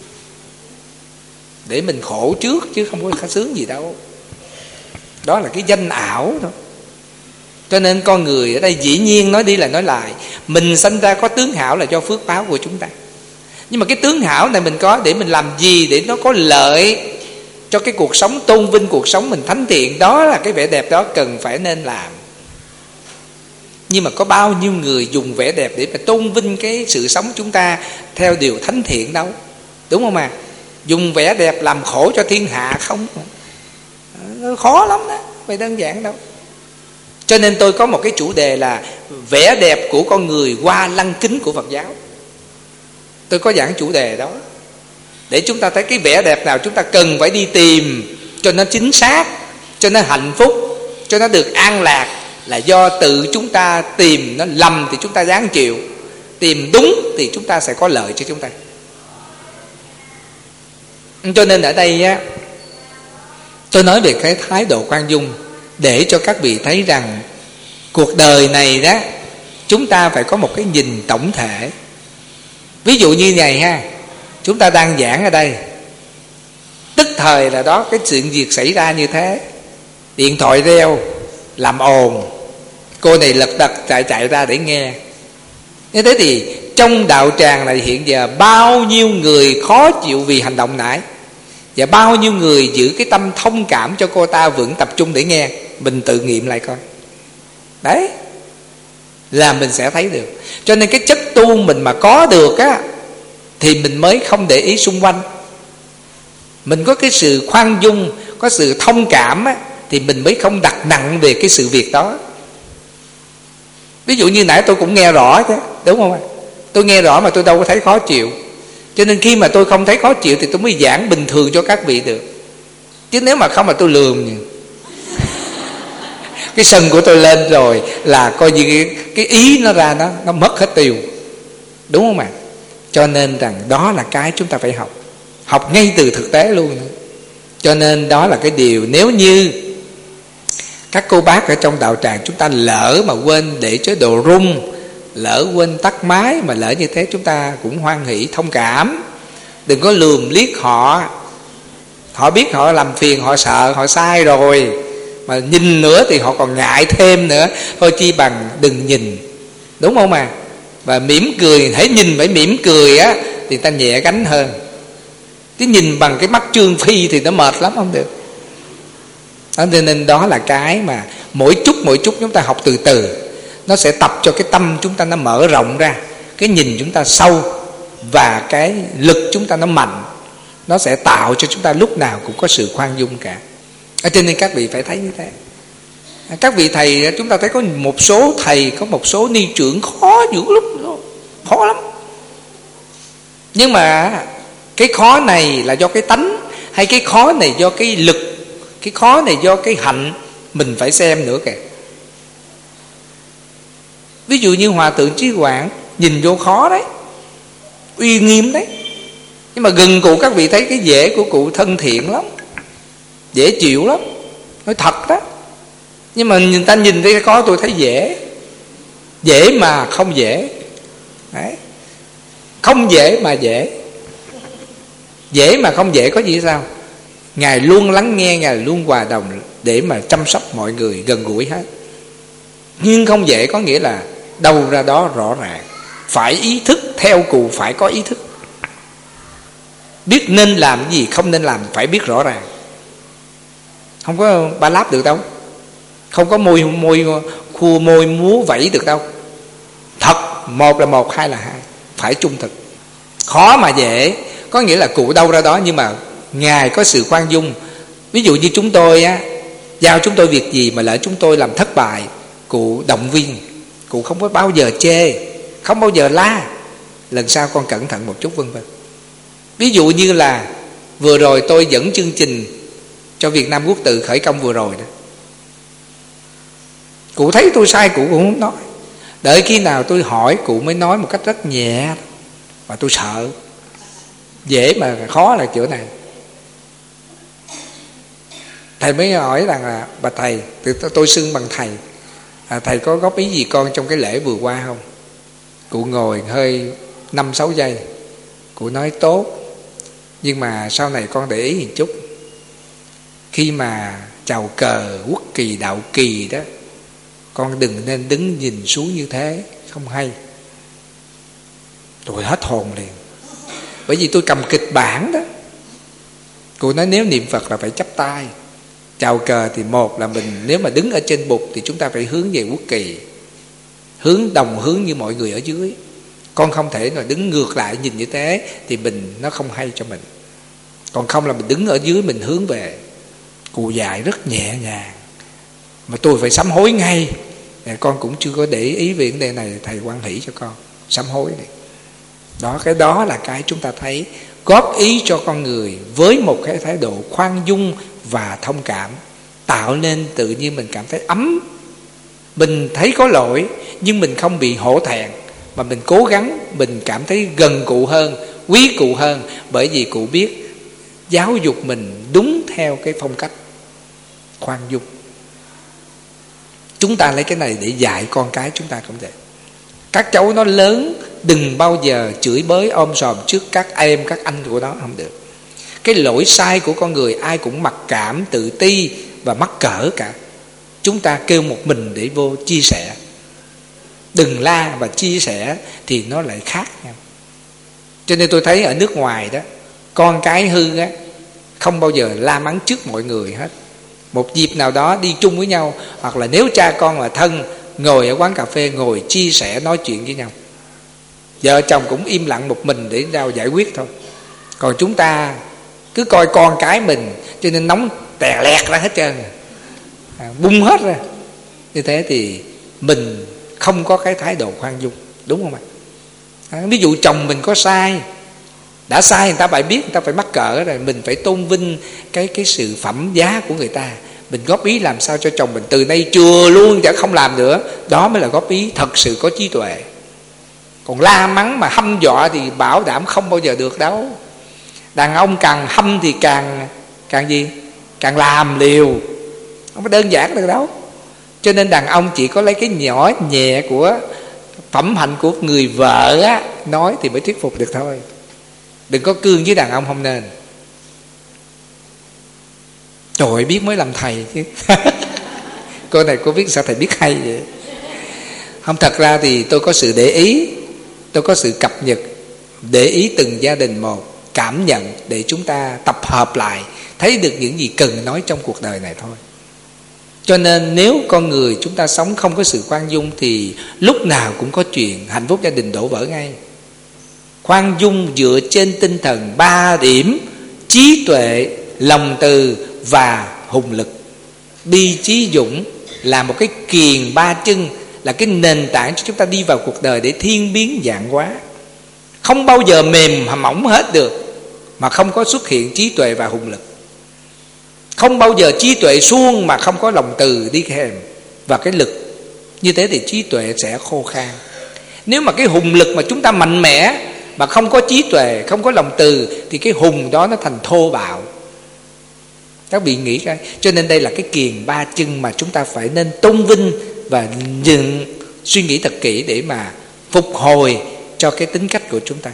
Để mình khổ trước chứ không có sướng gì đâu. Đó là cái danh ảo thôi. Cho nên con người ở đây dĩ nhiên nói đi là nói lại, mình sinh ra có tướng hảo là do phước báo của chúng ta. Nhưng mà cái tướng hảo này mình có để mình làm gì? Để nó có lợi cho cái cuộc sống tôn vinh, cuộc sống mình thánh thiện. Đó là cái vẻ đẹp đó cần phải nên làm. Nhưng mà có bao nhiêu người dùng vẻ đẹp để mà tôn vinh cái sự sống chúng ta theo điều thánh thiện đâu, đúng không ạ? À? Dùng vẻ đẹp làm khổ cho thiên hạ không, nó khó lắm đó, phải đơn giản đâu. Cho nên tôi có một cái chủ đề là vẻ đẹp của con người qua lăng kính của Phật giáo. Tôi có giảng chủ đề đó để chúng ta thấy cái vẻ đẹp nào chúng ta cần phải đi tìm cho nó chính xác, cho nó hạnh phúc, cho nó được an lạc. Là do tự chúng ta tìm, nó lầm thì chúng ta ráng chịu, tìm đúng thì chúng ta sẽ có lợi cho chúng ta. Cho nên ở đây á, tôi nói về cái thái độ khoan dung để cho các vị thấy rằng cuộc đời này đó, chúng ta phải có một cái nhìn tổng thể. Ví dụ như này ha, chúng ta đang giảng ở đây, tức thời là đó, cái sự việc xảy ra như thế, điện thoại reo làm ồn, cô này lật đật chạy chạy ra để nghe. Như thế thì trong đạo tràng này hiện giờ bao nhiêu người khó chịu vì hành động nãy, và bao nhiêu người giữ cái tâm thông cảm cho cô ta vẫn tập trung để nghe. Mình tự nghiệm lại coi. Đấy, là mình sẽ thấy được. Cho nên cái chất tu mình mà có được á, thì mình mới không để ý xung quanh. Mình có cái sự khoan dung, có sự thông cảm á, thì mình mới không đặt nặng về cái sự việc đó. Ví dụ như nãy tôi cũng nghe rõ chứ, đúng không ạ? Tôi nghe rõ mà tôi đâu có thấy khó chịu. Cho nên khi mà tôi không thấy khó chịu thì tôi mới giảng bình thường cho các vị được. Chứ nếu mà không là tôi lườm nhỉ. Cái sân của tôi lên rồi là coi như cái, cái ý nó ra nó, nó mất hết tiêu, đúng không ạ? Cho nên rằng đó là cái chúng ta phải học, học ngay từ thực tế luôn. Cho nên đó là cái điều, nếu như các cô bác ở trong đạo tràng chúng ta lỡ mà quên để chế đồ rung, lỡ quên tắt máy, mà lỡ như thế chúng ta cũng hoan hỷ thông cảm. Đừng có lườm liếc họ. Họ biết họ làm phiền, họ sợ, họ sai rồi, mà nhìn nữa thì họ còn ngại thêm nữa. Thôi chi bằng đừng nhìn, đúng không à? Và mỉm cười, hãy nhìn phải mỉm cười á thì ta nhẹ gánh hơn. Chứ nhìn bằng cái mắt Trương Phi thì nó mệt lắm, không được. Đó, nên đó là cái mà mỗi chút mỗi chút chúng ta học từ từ, nó sẽ tập cho cái tâm chúng ta nó mở rộng ra, cái nhìn chúng ta sâu, và cái lực chúng ta nó mạnh. Nó sẽ tạo cho chúng ta lúc nào cũng có sự khoan dung cả. Ở trên đây các vị phải thấy như thế. Các vị thầy, chúng ta thấy có một số thầy, có một số ni trưởng khó dữ lắm, khó lắm. Nhưng mà cái khó này là do cái tánh, hay cái khó này do cái lực, cái khó này do cái hạnh, mình phải xem nữa kìa. Ví dụ như Hòa Thượng Trí Quảng, nhìn vô khó đấy, uy nghiêm đấy, nhưng mà gần cụ các vị thấy cái dễ của cụ thân thiện lắm, dễ chịu lắm, nói thật đó. Nhưng mà người ta nhìn thấy khó, tôi thấy dễ, dễ mà không dễ đấy. Không dễ mà dễ, dễ mà không dễ có gì sao? Ngài luôn lắng nghe, Ngài luôn hòa đồng để mà chăm sóc mọi người, gần gũi hết. Nhưng không dễ có nghĩa là đâu ra đó rõ ràng, phải ý thức. Theo cụ phải có ý thức, biết nên làm gì, không nên làm, phải biết rõ ràng. Không có ba láp được đâu, không có môi môi khua môi múa vẫy được đâu. Thật, một là một, hai là hai, phải trung thực. Khó mà dễ có nghĩa là cụ đâu ra đó, nhưng mà Ngài có sự khoan dung. Ví dụ như chúng tôi á, giao chúng tôi việc gì mà lỡ chúng tôi làm thất bại, cụ động viên, cụ không có bao giờ chê, không bao giờ la, lần sau con cẩn thận một chút, vân vân. Ví dụ như là vừa rồi tôi dẫn chương trình cho Việt Nam Quốc Tự khởi công vừa rồi đó, cụ thấy tôi sai cụ cũng không nói, đợi khi nào tôi hỏi cụ mới nói một cách rất nhẹ. Mà tôi sợ, dễ mà khó là chỗ này. Thầy mới hỏi rằng là, bà thầy, tôi xưng bằng thầy, à, thầy có góp ý gì con trong cái lễ vừa qua không? Cụ ngồi hơi năm sáu giây, cụ nói tốt, nhưng mà sau này con để ý một chút, khi mà chào cờ quốc kỳ đạo kỳ đó, con đừng nên đứng nhìn xuống như thế, không hay. Tôi hết hồn liền, bởi vì tôi cầm kịch bản đó. Cụ nói nếu niệm Phật là phải chắp tay, chào cờ thì một là mình, nếu mà đứng ở trên bục thì chúng ta phải hướng về quốc kỳ, hướng đồng hướng như mọi người ở dưới. Con không thể là đứng ngược lại nhìn như thế thì mình nó không hay cho mình. Còn không là mình đứng ở dưới mình hướng về. Cụ dạy rất nhẹ nhàng, mà tôi phải sám hối ngay. Con cũng chưa có để ý về vấn đề này, thầy hoan hỷ cho con sám hối này. Đó, cái đó là cái chúng ta thấy góp ý cho con người với một cái thái độ khoan dung và thông cảm, tạo nên tự nhiên mình cảm thấy ấm. Mình thấy có lỗi nhưng mình không bị hổ thẹn, mà mình cố gắng, mình cảm thấy gần cụ hơn, quý cụ hơn, bởi vì cụ biết giáo dục mình đúng theo cái phong cách khoan dung. Chúng ta lấy cái này để dạy con cái chúng ta cũng vậy. Các cháu nó lớn đừng bao giờ chửi bới ôm sòm trước các em, các anh của nó, không được. Cái lỗi sai của con người ai cũng mặc cảm, tự ti và mắc cỡ cả. Chúng ta kêu một mình để vô chia sẻ, đừng la và chia sẻ thì nó lại khác nhau. Cho nên tôi thấy ở nước ngoài đó, con cái hư á, không bao giờ la mắng trước mọi người hết. Một dịp nào đó đi chung với nhau, hoặc là nếu cha con là thân, ngồi ở quán cà phê, ngồi chia sẻ nói chuyện với nhau. Vợ chồng cũng im lặng một mình để ra giải quyết thôi. Còn chúng ta cứ coi con cái mình, cho nên nóng tè lẹt ra hết trơn, à, bung hết ra. Như thế thì mình không có cái thái độ khoan dung, đúng không ạ? À, ví dụ chồng mình có sai, đã sai người ta phải biết, người ta phải mắc cỡ rồi, mình phải tôn vinh cái cái sự phẩm giá của người ta. Mình góp ý làm sao cho chồng mình từ nay chừa luôn, chứ không làm nữa. Đó mới là góp ý thật sự có trí tuệ. Còn la mắng mà hăm dọa thì bảo đảm không bao giờ được đâu. Đàn ông càng hăm thì càng càng gì? Càng làm liều, không có đơn giản được đâu. Cho nên đàn ông chỉ có lấy cái nhỏ nhẹ của phẩm hạnh của người vợ á, nói thì mới thuyết phục được thôi. Đừng có cương với đàn ông, không nên. Trời ơi, biết mới làm thầy chứ. Cô này cô biết sao thầy biết hay vậy? Không, thật ra thì tôi có sự để ý, tôi có sự cập nhật, để ý từng gia đình một, cảm nhận để chúng ta tập hợp lại, thấy được những gì cần nói trong cuộc đời này thôi. Cho nên nếu con người chúng ta sống không có sự khoan dung thì lúc nào cũng có chuyện hạnh phúc gia đình đổ vỡ ngay. Khoan dung dựa trên tinh thần ba điểm: trí tuệ, lòng từ và hùng lực. Bi trí dũng là một cái kiền ba chân, là cái nền tảng cho chúng ta đi vào cuộc đời để thiên biến vạn hóa. Không bao giờ mềm mỏng hết được mà không có xuất hiện trí tuệ và hùng lực. Không bao giờ trí tuệ suông mà không có lòng từ đi kèm và cái lực. Như thế thì trí tuệ sẽ khô khan. Nếu mà cái hùng lực mà chúng ta mạnh mẽ mà không có trí tuệ, không có lòng từ, thì cái hùng đó nó thành thô bạo. Các vị nghĩ coi. Cho nên đây là cái kiền ba chân mà chúng ta phải nên tôn vinh và dừng suy nghĩ thật kỹ để mà phục hồi cho cái tính cách của chúng ta.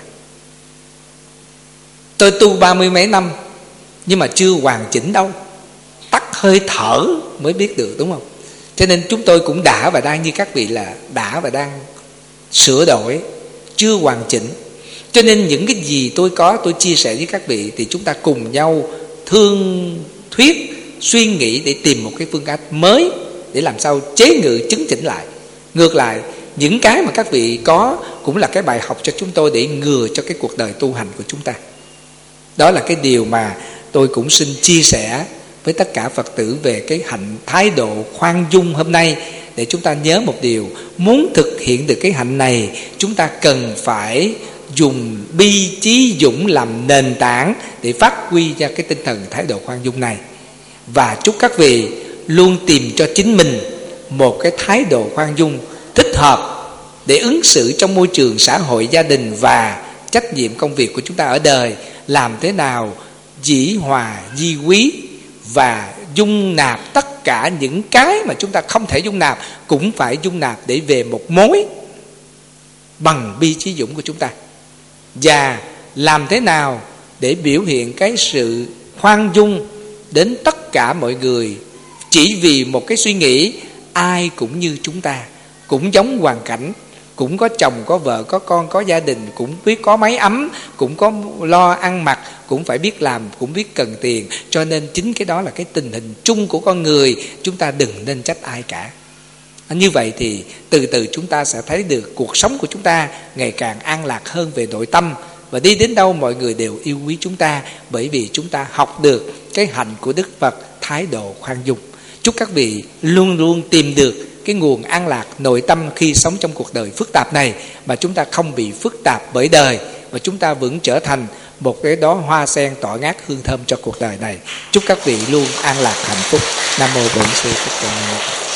Tôi tu ba mươi mấy năm nhưng mà chưa hoàn chỉnh đâu. Tắt hơi thở mới biết được, đúng không? Cho nên chúng tôi cũng đã và đang như các vị là đã và đang sửa đổi, chưa hoàn chỉnh. Cho nên những cái gì tôi có tôi chia sẻ với các vị, thì chúng ta cùng nhau thương thuyết, suy nghĩ để tìm một cái phương cách mới để làm sao chế ngự chứng chỉnh lại. Ngược lại, những cái mà các vị có cũng là cái bài học cho chúng tôi để ngừa cho cái cuộc đời tu hành của chúng ta. Đó là cái điều mà tôi cũng xin chia sẻ với tất cả Phật tử về cái hạnh thái độ khoan dung hôm nay. Để chúng ta nhớ một điều: muốn thực hiện được cái hạnh này, chúng ta cần phải dùng bi trí dũng làm nền tảng để phát huy ra cái tinh thần thái độ khoan dung này. Và chúc các vị luôn tìm cho chính mình một cái thái độ khoan dung thích hợp để ứng xử trong môi trường xã hội, gia đình và trách nhiệm công việc của chúng ta ở đời. Làm thế nào dĩ hòa di quý và dung nạp tất cả những cái mà chúng ta không thể dung nạp cũng phải dung nạp để về một mối bằng bi trí dũng của chúng ta. Và làm thế nào để biểu hiện cái sự khoan dung đến tất cả mọi người, chỉ vì một cái suy nghĩ ai cũng như chúng ta, cũng giống hoàn cảnh, cũng có chồng, có vợ, có con, có gia đình, cũng biết có máy ấm, cũng có lo ăn mặc, cũng phải biết làm, cũng biết cần tiền. Cho nên chính cái đó là cái tình hình chung của con người. Chúng ta đừng nên trách ai cả. Như vậy thì từ từ chúng ta sẽ thấy được cuộc sống của chúng ta ngày càng an lạc hơn về nội tâm. Và đi đến đâu mọi người đều yêu quý chúng ta, bởi vì chúng ta học được cái hạnh của Đức Phật, thái độ khoan dung. Chúc các vị luôn luôn tìm được cái nguồn an lạc nội tâm khi sống trong cuộc đời phức tạp này, mà chúng ta không bị phức tạp bởi đời, và chúng ta vẫn trở thành một cái đóa hoa sen tỏa ngát hương thơm cho cuộc đời này. Chúc các vị luôn an lạc hạnh phúc. Nam mô Bổn Sư Thích Ca Mâu Ni Phật.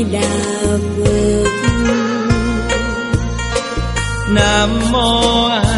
Nam mô A